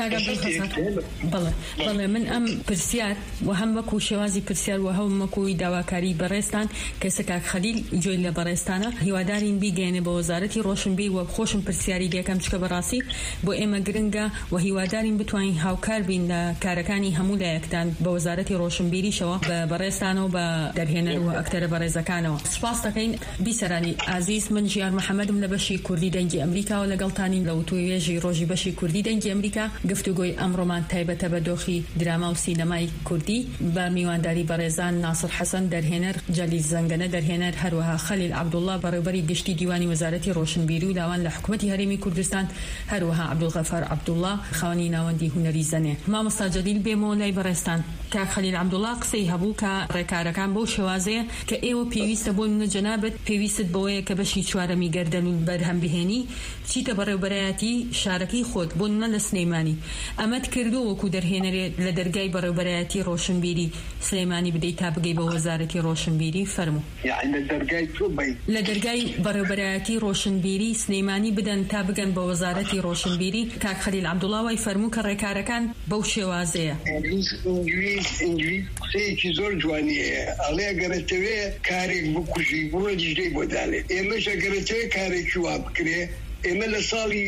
بەڵێ من ئەم پرسیار و هەم وەکو شێوازی پرسیار و هەم وەکوی داواکاری بەڕێستان کەسە کاک خەلیل گوێی لە بەڕێستانە هیوادارین بیگەێنێ بە وەزارەتی ڕۆشنبیر و خۆشم پرسیاری دەکەم چکە بەڕاستی بۆ ئێمە گرنگە و هیوادارین بتوانین هاوکار بین لە کارەکانی هەموو لایەکدان بە وەزارەتی ڕۆشنبیریشەوە بە بەڕێستانەوە بە دەرهێنەر و ئەکتەرە بەڕێزەکانەوە سپاس دەکەین بیسەرانی ئازیز من ژیار محەممەدم لە بەشی کوردی دەنگی ئەمریکا و لەگەڵتانین لە وتوێژی ڕۆژی بەشی کوردی دەنگی ئەمریکا گفتوگۆی ئەمڕۆمان تایبەتە بە دۆخی دراما و سینەمای کوردی بە میوانداری بەڕێزان ناصر حەسەن دەرهێنەر جەلیل زەنگەنە دەرهێنەر هەروەها خەلیل عەبدوڵڵا بەڕێوەبەری گشتی دیوانی وەزارەتی ڕۆشنبیری و لاوان لە حکوومەتی هەرێمی کوردستان هەروەها عەبدولغەفار عەبدوڵڵا خاوەنی ناوەندی هونەری زەنێ مامۆستا جەلیل بێمەوە لای بەڕێستان کە خەلیل عەبدوڵڵا قسەی هەبوو کە ڕێکارەکان بەو شێوازەیە کە ئێوە پێویستە بۆ منە جەنابەت پێویست بەوەیە کە بەشی چوارەمی گەردەن و بەرهەم بهێنی چیتە بەڕێوەبەرایەتی شارەکەی خۆت بۆ منە لە سلەیمانی ئەمەت کردو وەکو دەرهێنەرێت لە دەرگای بەڕێوەبەرایەتی ڕۆشنبیری سلەیمانی بدەیت تا بگەی بە وەزارەتی ڕۆشنبیری فەرموو لە دەرگای بەڕێوەبەرایەتی ڕۆشنبیری سلەیمانی بدەن تا بگەن بە وەزارەتی ڕۆشنبیری کاک خەلیل عەبدوڵڵا وای فەرموو کە ڕێکارەکان بەو شێوازەیە قسەیەکی زۆر جوانیە ئەڵێ گەرەتەوێ کارێک بکوژی بڕۆ دیژدەی بۆ دانێت ئێمەش ئەگەرەتەوێ کارێکی وا بکرێ ئێمە لە ساڵی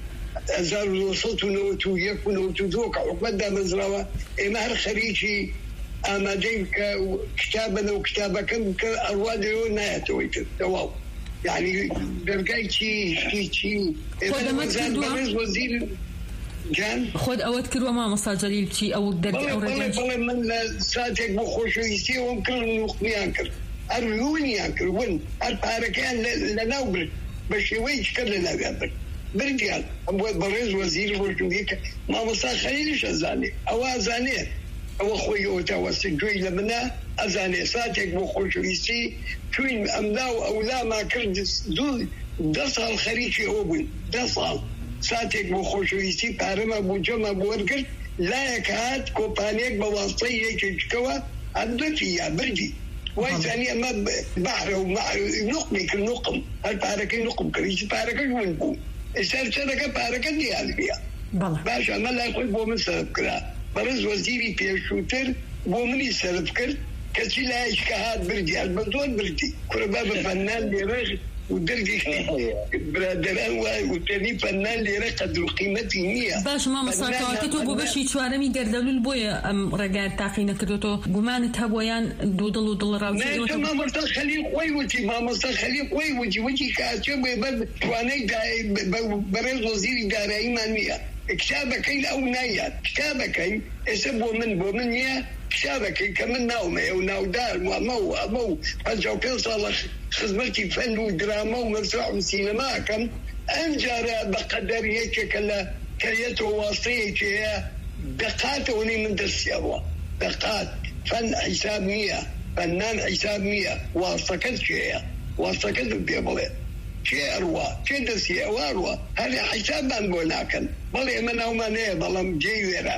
1992 کە حکومەت دامەزراوە ئێمە هەر خەریکی ئامادەین کە کتابەنە و کتابەکەم کە ئەڕوا دەوێ نایەتەوەی تر تەواو یعنی دەرگای چی بەڕێز وەزیر جان خۆت ئەوەت کردووە مامۆستا جەلیل چی ئەو بەڵێ من لە ساتێک بۆ خۆشەویستیەوەم کرد نوقمیان کرد هەر ونیان کرد ون هەر پارەکەیان لە ناو برد بە شێوەیەکی کرد لە ناویان برد بردیان بۆ بەڕێز وەزیر ڕۆشنبیری کە مامۆستا خەلیلیش ئەزانێ ئەوە ئەزانێ ئەوە خۆی ئەوتاوەستە گوێی لە منە ئەزانێ ساتێک بۆ خۆشەویستی توین ئەمدا و ئەولاما کرد دوو 10 ساڵ خەریکی ئەوە بوون 10 ساڵ ساتێک بۆ خۆشەویستی پارەمە بوجەمە بۆ وەرگرت لایەک هات کۆمپانیەک بە واستەی یەکێکەوە ئەندەتی یا بردی وای زانی ئەمە بەحرە و نوقمی کرد نوقم هەر پارەکەی نوقم کرد هیچ پارەکەش ون بوو ئێستا چەندەکە پارەکە دیالبیە باش ئەمە لای خۆی بۆ من سەرف کرا بەڕێز وەزیری پێشووتر بۆ منی سەرف کرد کەچی لایەکە هات بردی ئەلبەتۆن بردی کورەبا بە فەنان لێرە ودردي برادران وتاني فنان ليرة قدر قيمتي نية باش ما مساكاتو بو بشي چوارمي گردلول بويا ام رگار تاقينا كردوتو گمانت هبويان دودل ودل راوجي ما مرتا خليل خوي وجي ما مرتا خليل خوي وجي كاتشو بيبد تواني برز وزيري دارا ايمانية كتابكين او نايات كتابكين اسبو من نية كتابكين كمن ناومي او ناو دار مو فالجو كنصالح خدمتي فن ودراما ومسرح وسينما كم انجر بقدر هيك كليته وصيك دقات وني من درسيوا دقات فن حساب 100 فنان حساب 100 واسكت شيء واسكت بيبله شيء أروى شيء درسي أروى هذا حساب بنقول لكن بلي من أو من إيه بلام جيران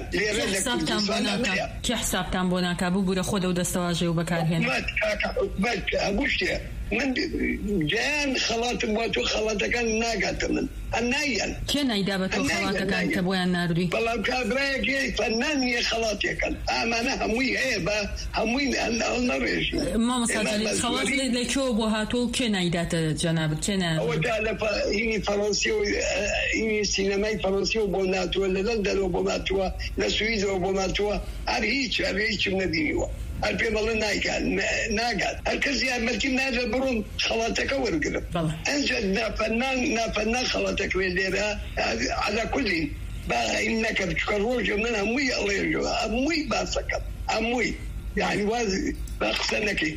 كي حساب تام بوناك أبو بورا خود ودستواجه وبكار هنا ما أبوش من جان خلاط بواتو خلاط كان ناقات من النايل كان يدابتو خلاط كان تبويا ناردي والله كابراي فنان خلاط كان أنا هموي عيبة هموي أنا ريش ما مساجل خلاط ليشوب وهاتو كان يدات جناب كان هو قال إني فرنسي إني سينماي فرنسي وبوناتو ولا لندن وبوناتو لسويد وبوناتو أريش من الدنيا البيم الله ناقد الكزيان ملكين هذا برون خلاطك ورقلب أنجد فنان خلاطك ويديرها على كل بقى إنك بتكروج من أموي الله يرجو أموي باسكت أموي يعني واز بخسنك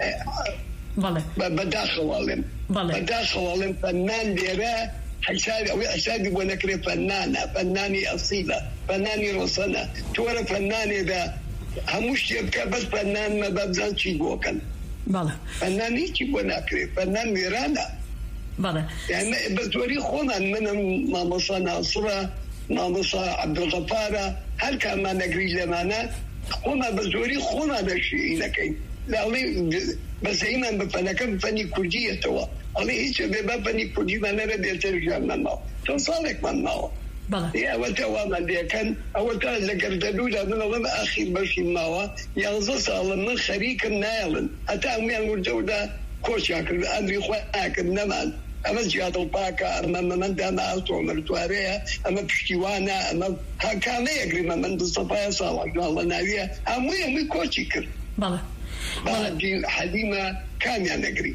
بداخل علم فنان ديرها حسابي ونكره فناني أصيلة فناني رصنة تورا فناني ذا هموش يبكى بس فنان ما ببزان شي بوكن فنان يجي ونكره فنان ميرانا يعني بس وري خونا من مامصا ناصرة مامصا عبد الغفارة هل كان ما نقري لمانا خونا بس وري خونا ده شيء لكن لا بس هنا بفنكم فني كردية توا الله هيك بفني كردي ما نرى بيترجع منه تصالك منه يا وتوا ما دي كان أول كان ذكرتلولا من الله آخر بشي ماوا يغزص الله من خريك النايلن حتى أمي الوردة كوشاكر أدري خواك النمان أما جهات الباكا أما من دام ألتو مرتواريها أما بشتوانا أما كان يقري من بالصفايا صالح الله ناوية أمي كوشيكر بعد حديمة كان ينقري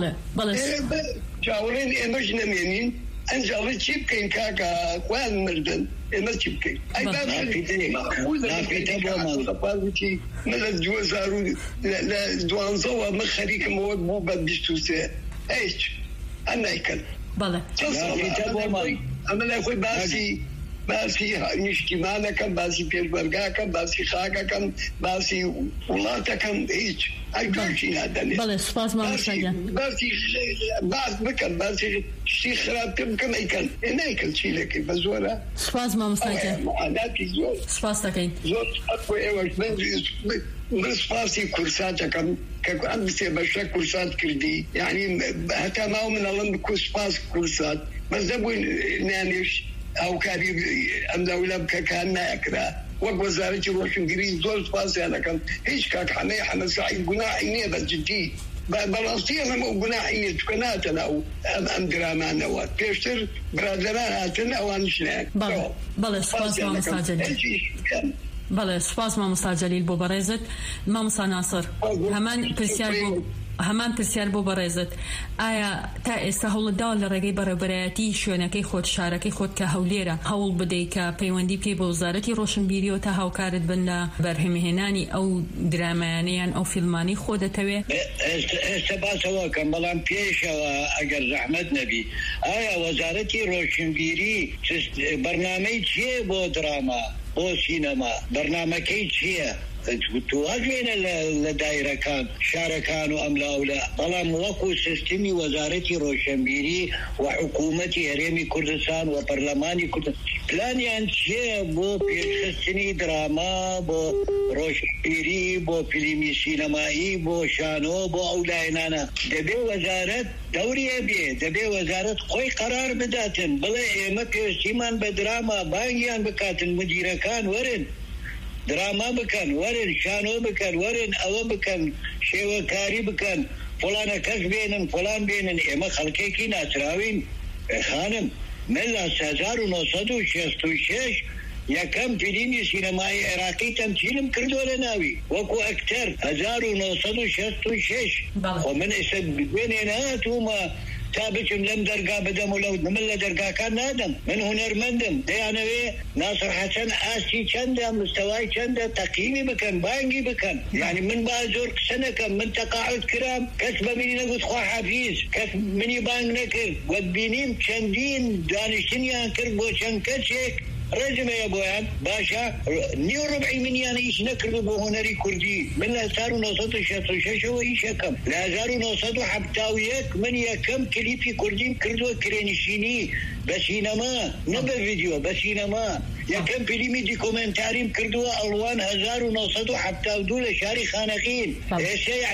جاورين إمجنا منين أنجل تشيبكين كاكا قوان مردن إما تشيبكين أي باب لا في تبوما من الجوزارو لا دوانزوا مخريك مواد موبا بيشتوسي إيش أنا يكن لا في تبوما أما لا يخوي باسي نشتمانا كم باسي بيشبرقا كم باسي خاكا كم باسي ولاتا كم إيش أجوشين هذا سپاس ما مساجا باسي باس بكن باسي شي خراب كم يكن هنا يكن شي لك بزورة سپاس ما مساجا معاناتي زور سپاس تكين زور أقوى إيوش من سپاسي كورسات كم كأن بسي بشا كورسات كردي يعني حتى ما هو من الله بكو سپاس كورسات بس دبوين نانيش أو كاري أملاولا كأننا أكرا ووزارة روشن جريز دول فاسي أنا كان هيش كاك حنا سعيد قناعيني بالجدي بلاستي أنا مو قناعيني تكناتنا أو أم درامان أو بيشتر برادراتنا أو أنشنا بله سپاس ما مساجل بله سپاس ما مساجل بو برزت ما مسا ناصر همان پرسیار بۆ بەڕێزت ئایا تا ئێستا هەوڵداوە لە ڕێگەی بەڕێوەبەرایەتی شوێنەکەی خۆت شارەکەی خۆت کە هەولێرە هەوڵ بدەیت کە پەیوەندی بکەیت بە وزارەتی ڕۆشنبیریەوە تا هاوکارت بن لە بەرهەمهێنانی ئەو درامایانەیان ئەو فیلمانی خۆ دەتەوێت ئێستا باسەوەکەم بەڵام پێشەوە ئەگەر زەحمەت نەبی ئایا وەزارەتی ڕۆشنبیری بەرنامەی چییە بۆ دراما بۆ سینەما بەرنامەکەی چییە تواجهنا لدائرة كان شاركان وأملاولا ظلام وقو سيستمي وزارة روشنبيري وحكومة هرمي كردستان وبرلماني كردستان بلاني أنشي بو بيرخصني دراما بو روشنبيري بو فيلمي سينمائي بو شانو بو أولائنانا دبي وزارة دوري أبي دبي وزارة قوي قرار بداتن بلا إيما بيرسيمان بدراما باقيان بكاتن مديرة كان ورن دراما بكن ورن شانو بكن ورن أو بكن شوكاري بكن فلان كس بينن فلان بينن إما خلقي ناسراوين خانم من لا 1966 يكم فيلم سينمائي عراقي تمثيل كردو لناوي وكو أكتر 1966 ومن اسم بيننا توما تابتم لم درقا بدم ولو نمل درقا كان نادم من هنرمندم ديانوي ناصر حسن آسي چنده مستواي چنده تقييمي بكن بانجي بكن يعني من بازور سنة كم من تقاعد كرام كسب مني نقول خوا حفيز كسب مني بانج نكر ودبينيم چندين دانشتنيان كربو چنكتشك رجمة يا بويان باشا نيو ربعي من يعني إيش نكرد بهنري كردي من لا زارو نوصدو شاشو وإيش يكم لا زارو نوصدو حبتاويك من يكم كليبي كردين كردو كرينشيني بسينما نبا فيديو بسينما يكم فيلمي ديكومنتاريم كردو ألوان 1900 حبتاو دول شاري خانقين إيش يعني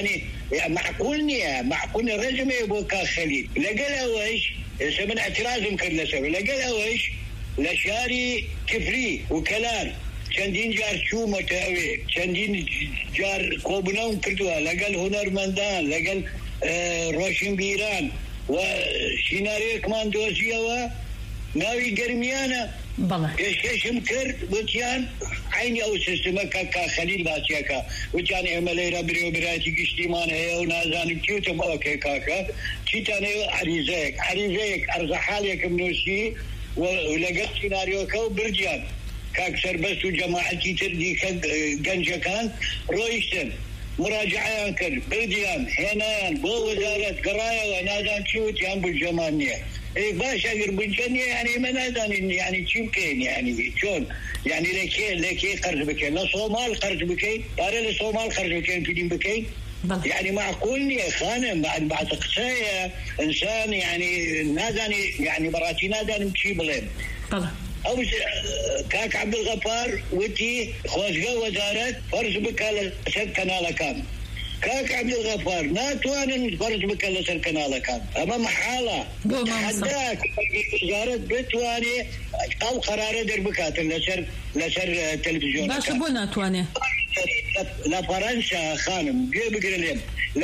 معقول نية معقول رجمه بوكا خليل لقلا وش من اعتراض ممكن لسبب لقلا وش لشاري كفري وكلام چندین جار شو متعوی چندین جار کوبناون کردوها لقل هنرمندان لقل روشن بیران و سیناریو کماندوزیه و ناوی گرمیانه کشم کرد وتیان عینی او سیستمه که خلیل باسیه که وتیان عملی را بری و برایتی گشتیمان هیا و نازانم چیو تم اوکی که چیتانه عریضه یک ارز حالیه کمنوشی و لقل سیناریو که و برجیان كاكسر بس وجماعتي تردي كنجا كان رويشتن مراجعة كان برديان هنايان بو وزارة قراية ونادان شوتيان بالجمانية اي باشا قربنجانية يعني ما نادان يعني شمكين يعني شون يعني لكي قرض بكين لا صومال قرض بكين باري لصومال قرض بكين كدين بكين يعني معقول يا خانم بعد قصايا انسان يعني نادان يعني براتي نادان مشي بلين أو كاك عبد الغفار وتي خوشقة وزارة فرز بك لسر كنالة كان كاك عبد الغفار ناتوان فرز بك لسر كنالة كان أما محالة حداك وزارة بتواني أو قرار در بكات لسر تلفزيون باش بو ناتواني لفرنسا خانم جي بقرلين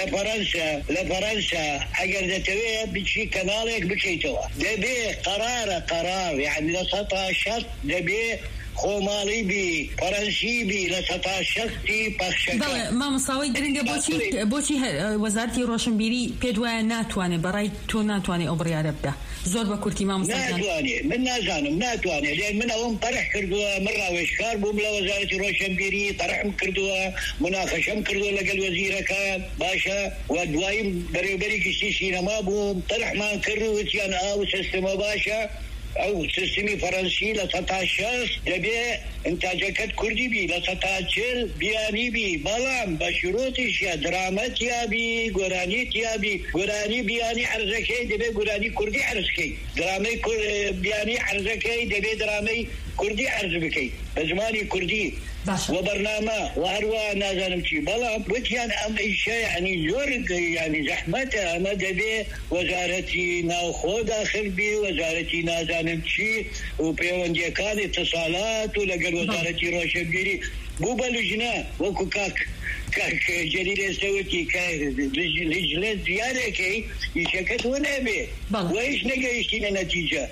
لفرنسا اگر دتويه بشي كنالك بشيتوا دبي قرار يعني لسطا شط دبي خومالي بي فرنسي بي لسطا شطي بخشكا بله ما مساوي گرنگه بوچی وزارتی روشنبیری پێدوایە ناتوانێ بەڕای تۆ ناتوانێ ئەو بڕیارە بدە زۆر بە کورتی مام ناتوانێ من نازانم ناتوانێ لێن من ئەوم طرح کردووە من ڕاوێژکار بووم لە وەزارەتی ڕۆشنبیری طرحم کردووە مناقەشەم کردووە لەگەڵ وەزیرەکان باشە و دواییم بەڕێوەبەری گشتی سینەما بووم طرحمان کرد وتیان ئاو سیستەمە باشە او سيستمي فرنسي لسطا شخص دبي انتاجكت كردي بي لسطا چل بياني بي بلام بشروطش يا درامت يا بي قرانيت يا بي قراني بياني عرزكي دبي قراني كردي عرزكي درامي بياني عرزكي دبي درامي كردي عرز بكي بزماني كردي وبرنامج وهروا نازل شيء بلا بتيان ام شيء يعني زورق يعني زحمته ما دبي وزارتي ناخذ داخل بي وزارتي نازل شيء وبيون كان اتصالات ولقى وزارتي روشنبيري بو بلجنا وكو كاك جليل سوتي لجلة زيادة كي يشكت ونبي وإيش نجيشتنا نتيجة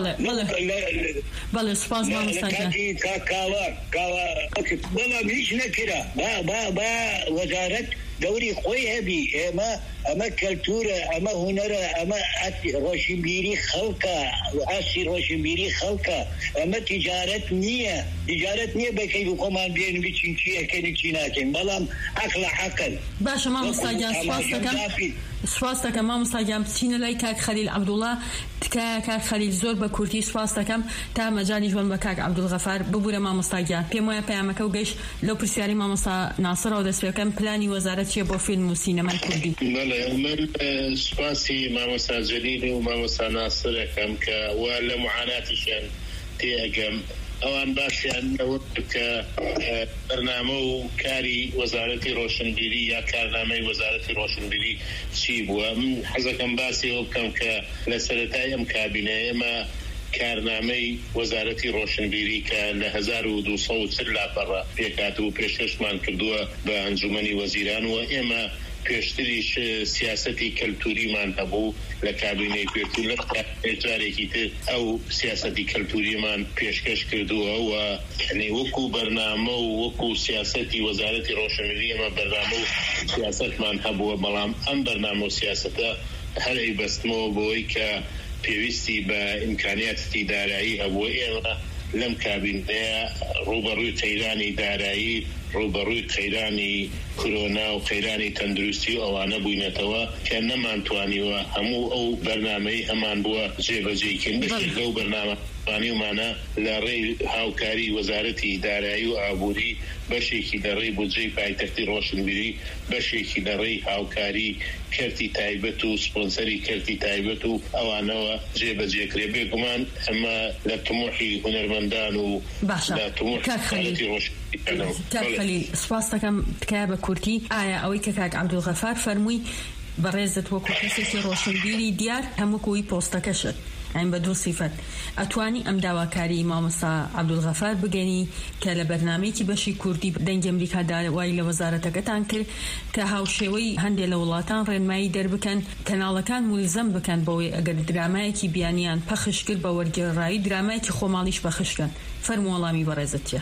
بله سپاس ما مستقیم كاوا بلا مش نكرة با وزارة دوري خوي هبي اما كالتورة اما هنرة اما روشنبيري خلقة واسي روشنبيري خلقة اما تجارة نية بكي بقومان بين بيشنشي اكيني تشيناكين بلام عقل عقل باشا ما مستقیم سپاس دەکەم ما مستقیم چینە لای کاک خەلیل عەبدوڵڵا کاک خەلیل زۆر بە کورتی سپاس دەکەم تا مەجالی جوان بە کاک عەبدوڵغەفار ببوورە ما مستقیم پێم وایە پەیامەکە و گەیشت لەو پرسیاری مامۆستا ناسرەوە دەست پێکەم پلانی وەزارەت چییە بۆ فیلم و سینەمای کوردی من سپاسی مامۆستا جەلیل و مامۆستا ناسرەکەم کە وا لە معاناتیشیان تێگەم ئەوان باشیان کە بەرنامە و کاری وەزارەتی ڕۆشنبیری یا کارنامەی وەزارەتی ڕۆشنبیری چی بووە من حەزەکەم باسی ئەو بکەم کە لە سەرەتای ئەم کابینە ئێمە کارنامەی وەزارەتی ڕۆشنبیری کە لە 1240 لاپەڕە پێکات و پێشکەشمان کردووە بە ئەنجومەنی وەزیران و ئێمە پێشتریش سیاسەتی کەلتوریمان هەبوو لە کابینەی پێشوو لە جارێکی تر ئەو سیاسەتی کەلتوریمان پێشکەش کردووە و یعنی وەکو بەرنامە و وەکو سیاسەتی وەزارەتی ڕۆشنبیری ئێمە بەرنامە و سیاسەتمان هەبووە بەڵام ئەم بەرنامە و سیاسەتە هەر ئەیبەستمەوە بۆی کە پێویستی بە ئیمکانیاتی دارایی هەبووە ئێمە لەم کابینەیە ڕوبەڕووی قەیرانی دارایی ڕوبەڕووی قەیرانی کۆرۆنا و قەیرانی تەندروستی و ئەوانە بووینەتەوە کە نەمانتوانیوە هەموو ئەو بەرنامەی هەمان بووە جێبەجێکردن بەشێک لەو بەرنامە وانیمانە لە ڕێی هاوکاری وەزارەتی دارایی و ئابووری بەشێکی لە ڕێی بودجەی پایتەختی ڕۆشنبیری بەشێکی لە ڕێی هاوکاری کەرتی تایبەت و سپۆنسەری کەرتی تایبەت و ئەوانەوە جێبەجێکرێ بێگومان ئەمە لە تموحی هونەرمەندان و لە تموحی خەلیل سپاس دەکەم تکایە بە کورتی ئایا ئەوەی کە کاک عەبدولغەفار فەرمووی بەڕێزت وەکو کەسێکی ڕۆشنبیری دیار هەمووکوی پۆستەکەشت ئەین بە دوو سیفەت ئەتوانی ئەم داواکاری مامۆستا عەبدولغەفار بگەنی کە لە بەرنامەیەکی بەشی کوردی دەنگی ئەمریکا داوای لە وەزارەتەکەتان کرد کە هاوشێوەی هەندێک لە وڵاتان ڕێنمایی دەربکەن کەناڵەکان مولزەم بکەن بەوەی ئەگەر درامایەکی بیانیان پەخش کرد بە وەرگێڕایی درامایەکی خۆماڵیش پەخشکەن فەرموو وەڵامی بەڕێزت چییە؟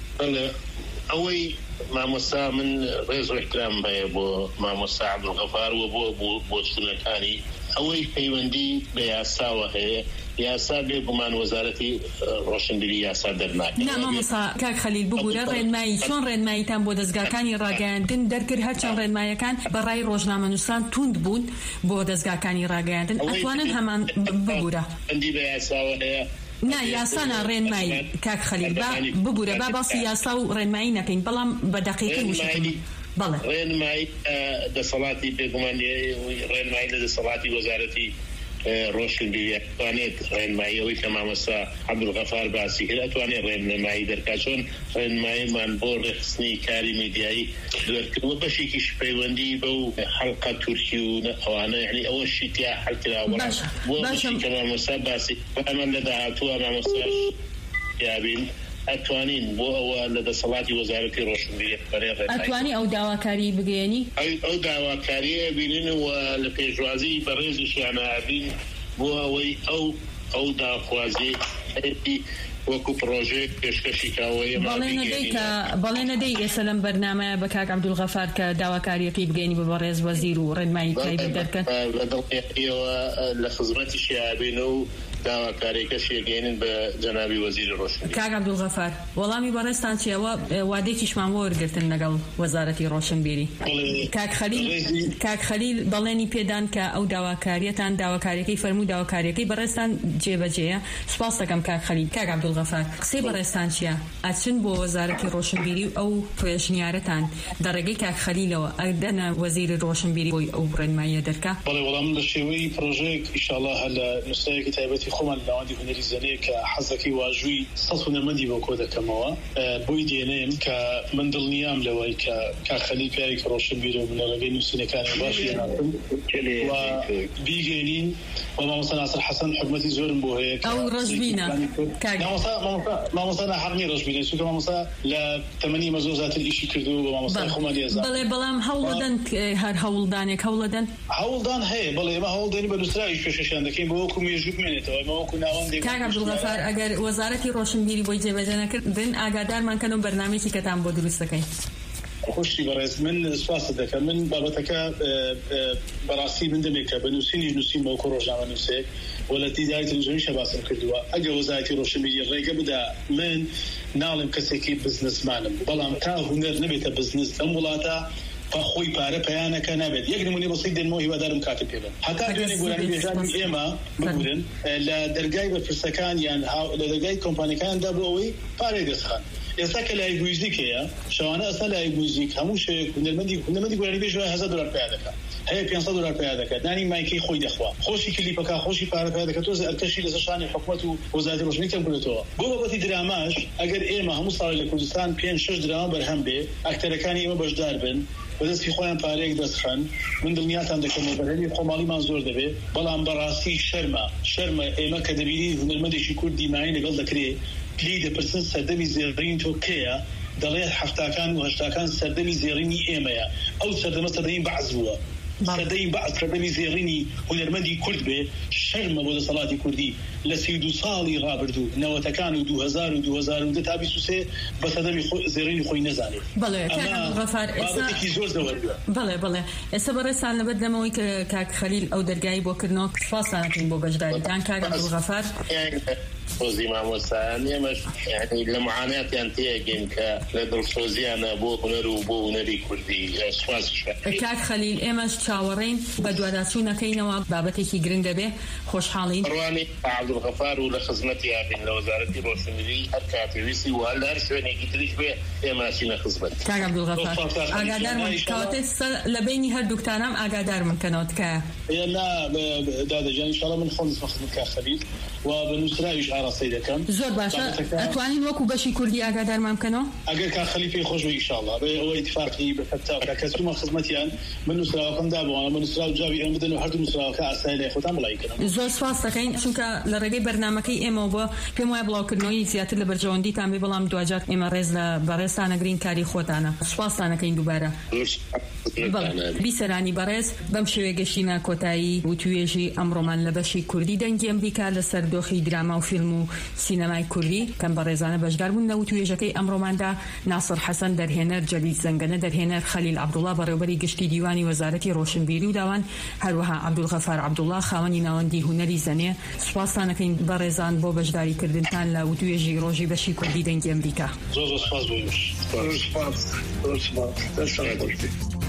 ئەوەی مامۆستا من ڕێز و احترام هەیە بۆ مامۆستا عەبدولغەفار و بۆ چونەکانی ئەوەی پەیوەندی بە یاساوە هەیە یاسا بێگومان وەزارەتی ڕۆشنبیری یاسا دەرناکات. مامۆستا کاک خەلیل بگورە ڕێنمایی چۆن ڕێنماییتان بۆ دەستگاکانی ڕاگەیاندن دەرکرد هەرچەند ڕێنماییەکان بەڕای ڕۆژنامەنووسان توند بوون بۆ دەستگاکانی ڕاگەیاندن ئەتوانن هەمان بگورە پەیوەندی بە یاساوە هەیە نا یاسانا ڕێنمایی کاک خەلیل ببوورە با باسی یاسا و ڕێنمایی نەکەین بەڵام بە دەقیقی وشتم بەڵێ ڕێنمایی دەسەڵاتی بێگومان ڕێنمایی لە دەسەڵاتی وەزارەتی ڕۆشنبیری ئەتوانێت ڕێنماییەوەی کە مامۆستا عەبدولغەفار باسی کرد ئەتوانێت ڕێنمایی دەرکات چۆن ڕێنماییمان بۆ ڕێخستنی کاری میدیایی دوێرکردوە بەشێکیش پەیوەندی بەو حەڵقە تورکی و ئەوانە یعنی ئەوە شیتیا حەڵکراوە بۆ بەشی کە مامۆستا باسی ئەمە لە داهاتووە مامۆستاش یابین ئەتوانین بۆ ئەوە لە دەسەڵاتی وەزارەتی ڕۆشنبیری ئەتوانی ئەو داواکاری بگەێنی ئەو داواکاریە بینن و لە پێشوازی بەڕێزیشیانە ئابین بۆ ئەوەی ئەو داخوازی وەکو پرۆژێک پێشکەشی کاوەیە بەڵێ نەدەی ئێستا لەم بەرنامەیە بە کاک عەبدولغەفار کە داواکاریەکەی بگەێنی بە ڕێز وەزیر و ڕێنمایی تایبەت دەرکەن لە دڵنیاییەوە لە خزمەتیشی ئابین و داواکاریەکەش یەگەێنن بە جەنابی وەزیری ڕۆشنبیری. کاک عەبدولغەفار وەڵامی بەڕێزتان چیەوە وادێکیشمان بۆ وەرگرتن لەگەڵ وەزارەتی ڕۆشنبیری کاک خەلیل بەڵێنی پێدان کە ئەو داواکاریەتان داواکاریەکەی فەرموو داواکاریەکەی بەڕێزتان جێبەجێیە سوپاس دەکەم کاک خەلیل. کاک عەبدولغەفار قسەی بەڕێزتان چییە؟ ئەچن بۆ وەزارەتی ڕۆشنبیری و ئەو پێشنیارەتان دەڕێگەی کاک خەلیلەوە ئەدەنە وەزیری ڕۆشنبیری بۆی ئەو ڕێنماییە دەرکا؟ بەڵێ وەڵام لە شێوەی پرۆژەیەک ئینشاءالله هەر لە نووسەیەکی تایبەتی خۆمان لەوەندی هونەری زەنەیە کە حەزەکەی واژووی 100 هونەرمەندی بۆ کۆ دەکەمەوە بۆی دێنێم کە من دڵنیام لەوەی کە کاک خەلیل پیاوێکی ڕۆشنبیر و لە ڕێگەی نووسینەکانی باشی هێناکەم و بیگەێنین و مامۆستا ناسر حەسەن حکومەتی زۆرم بۆ هەیە ئەو ڕەشبینە مامۆستا ناحەقنی ڕەشبینە چونکە مامۆستا لە تەمەنی مەزۆ زیاتر ئیشی کردو بە مامۆستا خۆمان ێزا بەڵام هەوڵدەن هەر هەوڵدانێک هەوڵدان هەیە بەڵێ ئێمە هەوڵدێنی بە نووسراویش پێشەشیان دەکەین بۆ وەکو مێژوو بمێنێتەوە ئێمە وەکو ناوەندێک. کاک عەبدولغەفار ئەگەر وەزارەتی ڕۆشنبیری بۆی جێبەجێ نەکردن ئاگادارمان کەن و بەرنامەیەکی کەتان بۆ دروست دەکەین. خۆشی بەڕێز من سوپاس دەکەم من بابەتەکە بەڕاستی من دەمێت کە بە نووسین بەوکو ڕۆژنامە نووسێک وەلەتی داری تەلەڤیزیۆنیش باسم کردووە ئەگە وەزارەتی ڕۆشنبیری ڕێگە بدا من ناڵێم کەسێکی بزنسمانم بەڵام تا هونەر نەبێتە بزنس ئەم وڵاتە خۆی پارە پەیانەکە نابێت یەک نمونەی بەسیط دێنمەوە هیوادارم کاتە پێ بن هەتا دوێنێ گۆرانی بێژانی ئێمە بگورن لە دەرگای بەرپرسەکان یان لە دەرگای کۆمپانیەکاندا بۆ ئەوەی پارەی دەستخان ئێستا کە لای گویزیکەیە شەوانە ئەستا لای گویزیک هەموو شەیەک هونەرمەندی گۆرانی بێژ $1000 پیا دەکات هەیە $500 پیا دەکات نانی مایکەی خۆی دەخوا خۆشی کلیپەکە خۆشی پارە پیا دەکات تۆزە ئەرکەشی لەسەر شانی حکومەت و وەزارەتی ڕۆشنبیری کەم کردێتەوە بۆ بابەتی دراماش ئەگەر ئێمە هەموو ساڵی لە کوردستان 5-6 درامە بەرهەم بێ ئەکتەرەکانی ئێمە بەشدار بن بەدەستی خۆیان پارەیەک دەستخەن من دڵنیاتان دەکەمەوە بەرهەمی خۆماڵیمان زۆر دەبێت بەڵام بەڕاستی شەرمە ئێمە کە دەبینی هونەرمەندێکی کورد دیمایی لەگەڵ دەکرێت پلی دەپرسن سەردەمی زێڕین تۆ کێیە دەڵێ حەفتاکان و هەشتاکان سەردەمی زێڕینی ئێمەیە ئەو سەردەمە سەردەمی بەعز بووە سەردەمی زێڕینی هونەرمەندی کورد بێ شەرمە بۆ دەسەڵاتی کوردی لە 32 ساڵی ڕابردوو نەوەتەکان و 2000 تا 23 بە سەردەمی زێڕینی خۆی نەزانێت بابەتێکی زۆر زەوەریە. بەڵێ ئێستا بەڕێستان لەبەر لەمەوەی کە کاک خەلیل ئەو دەرگایی بۆ کردنەوە سوپاسانەکەین بۆ بەشداریتان کاک عەبدولغەفار خۆزی مامۆستایان ئێمەش لە معاناتیان تێگەین کە لە دڵسۆزیانە بۆ هونەر و بۆ هونەری کوردی سوپاس. کاک خەلیل ئێمەش چاوەڕێین بە دوواداچوونەکەینەوە بابەتێکی گرنگە بێ خۆشحاڵین ڕوانی عەبدولغەفار و لە خزمەتی هاتین لە وەزارەتی ڕۆشنبیری هەر کاتێویستی و هەر لە هەر شوێنێکی تریش بێ ئێمە چینە خزمەت کاک عەبدولغەفار ئاگادارمن کەواتە لە بینی هەردووکتانم ئاگادارمن کەنەوە تکایە لا دادەجان ئینشاءڵڵا من خۆم خزمەت کاک خەلیل و بە نووسراویش ئاڕاستەی دەکەم زۆر باشە ئەتوانین وەکو بەشی کوردی ئاگادارمان بکەنەوە ئەگەر کاک خەلیل پێی خۆش بێ ئینشاءڵڵا بێ ئەوە ئیتفاقی بەفتاوە کەسومە خزمەتیان من نووسراوەکەم دابووانە من نووسراو جوابی ئەم بدەن و هەردوو نووسراوەکە ئاسایی لای خۆتان بڵای کردن زۆر سپاس دەکەین چونکە لە ڕێگەی بەرنامەکەی ئێمە بۆ پێم وایە بڵاوکردنەوەی زیاتر لە بەرژەوەندیتان بێ بەڵام دوجار ئێمە ڕێز لە بەڕێزتانەگرین کاری خۆتانە سوپاستانەکەین دووبارە بیسەرانی بەڕێز بەم شێوەیە گەشتینە کۆتایی و توێژی ئەمڕۆمان لە بەشی کوردی دەنگی ئەمریکا لەسەر دۆخی دراما و فیلم و سینەمای کوردی کەم بەڕێزانە بەشدار بوون لە توێژەکەی ئەمڕۆماندا ناسر حەسەن دەرهێنەر جەلیل زەنگەنە دەرهێنەر خەلیل عەبدوڵڵا بەڕێوەبەری گشتی دیوانی وەزارەتی ڕۆشنبیری و داوان هەروەها عەبدولغەفار عەبدوڵڵا خاوەنی ناوەندی هونەری زەنێ سوپاستانەکەین بەڕێزان بۆ بەشداریکردنتان لە توێژی ڕۆژی بەشی کوردی دەنگی ئەمریکا زۆر سپاس بۆ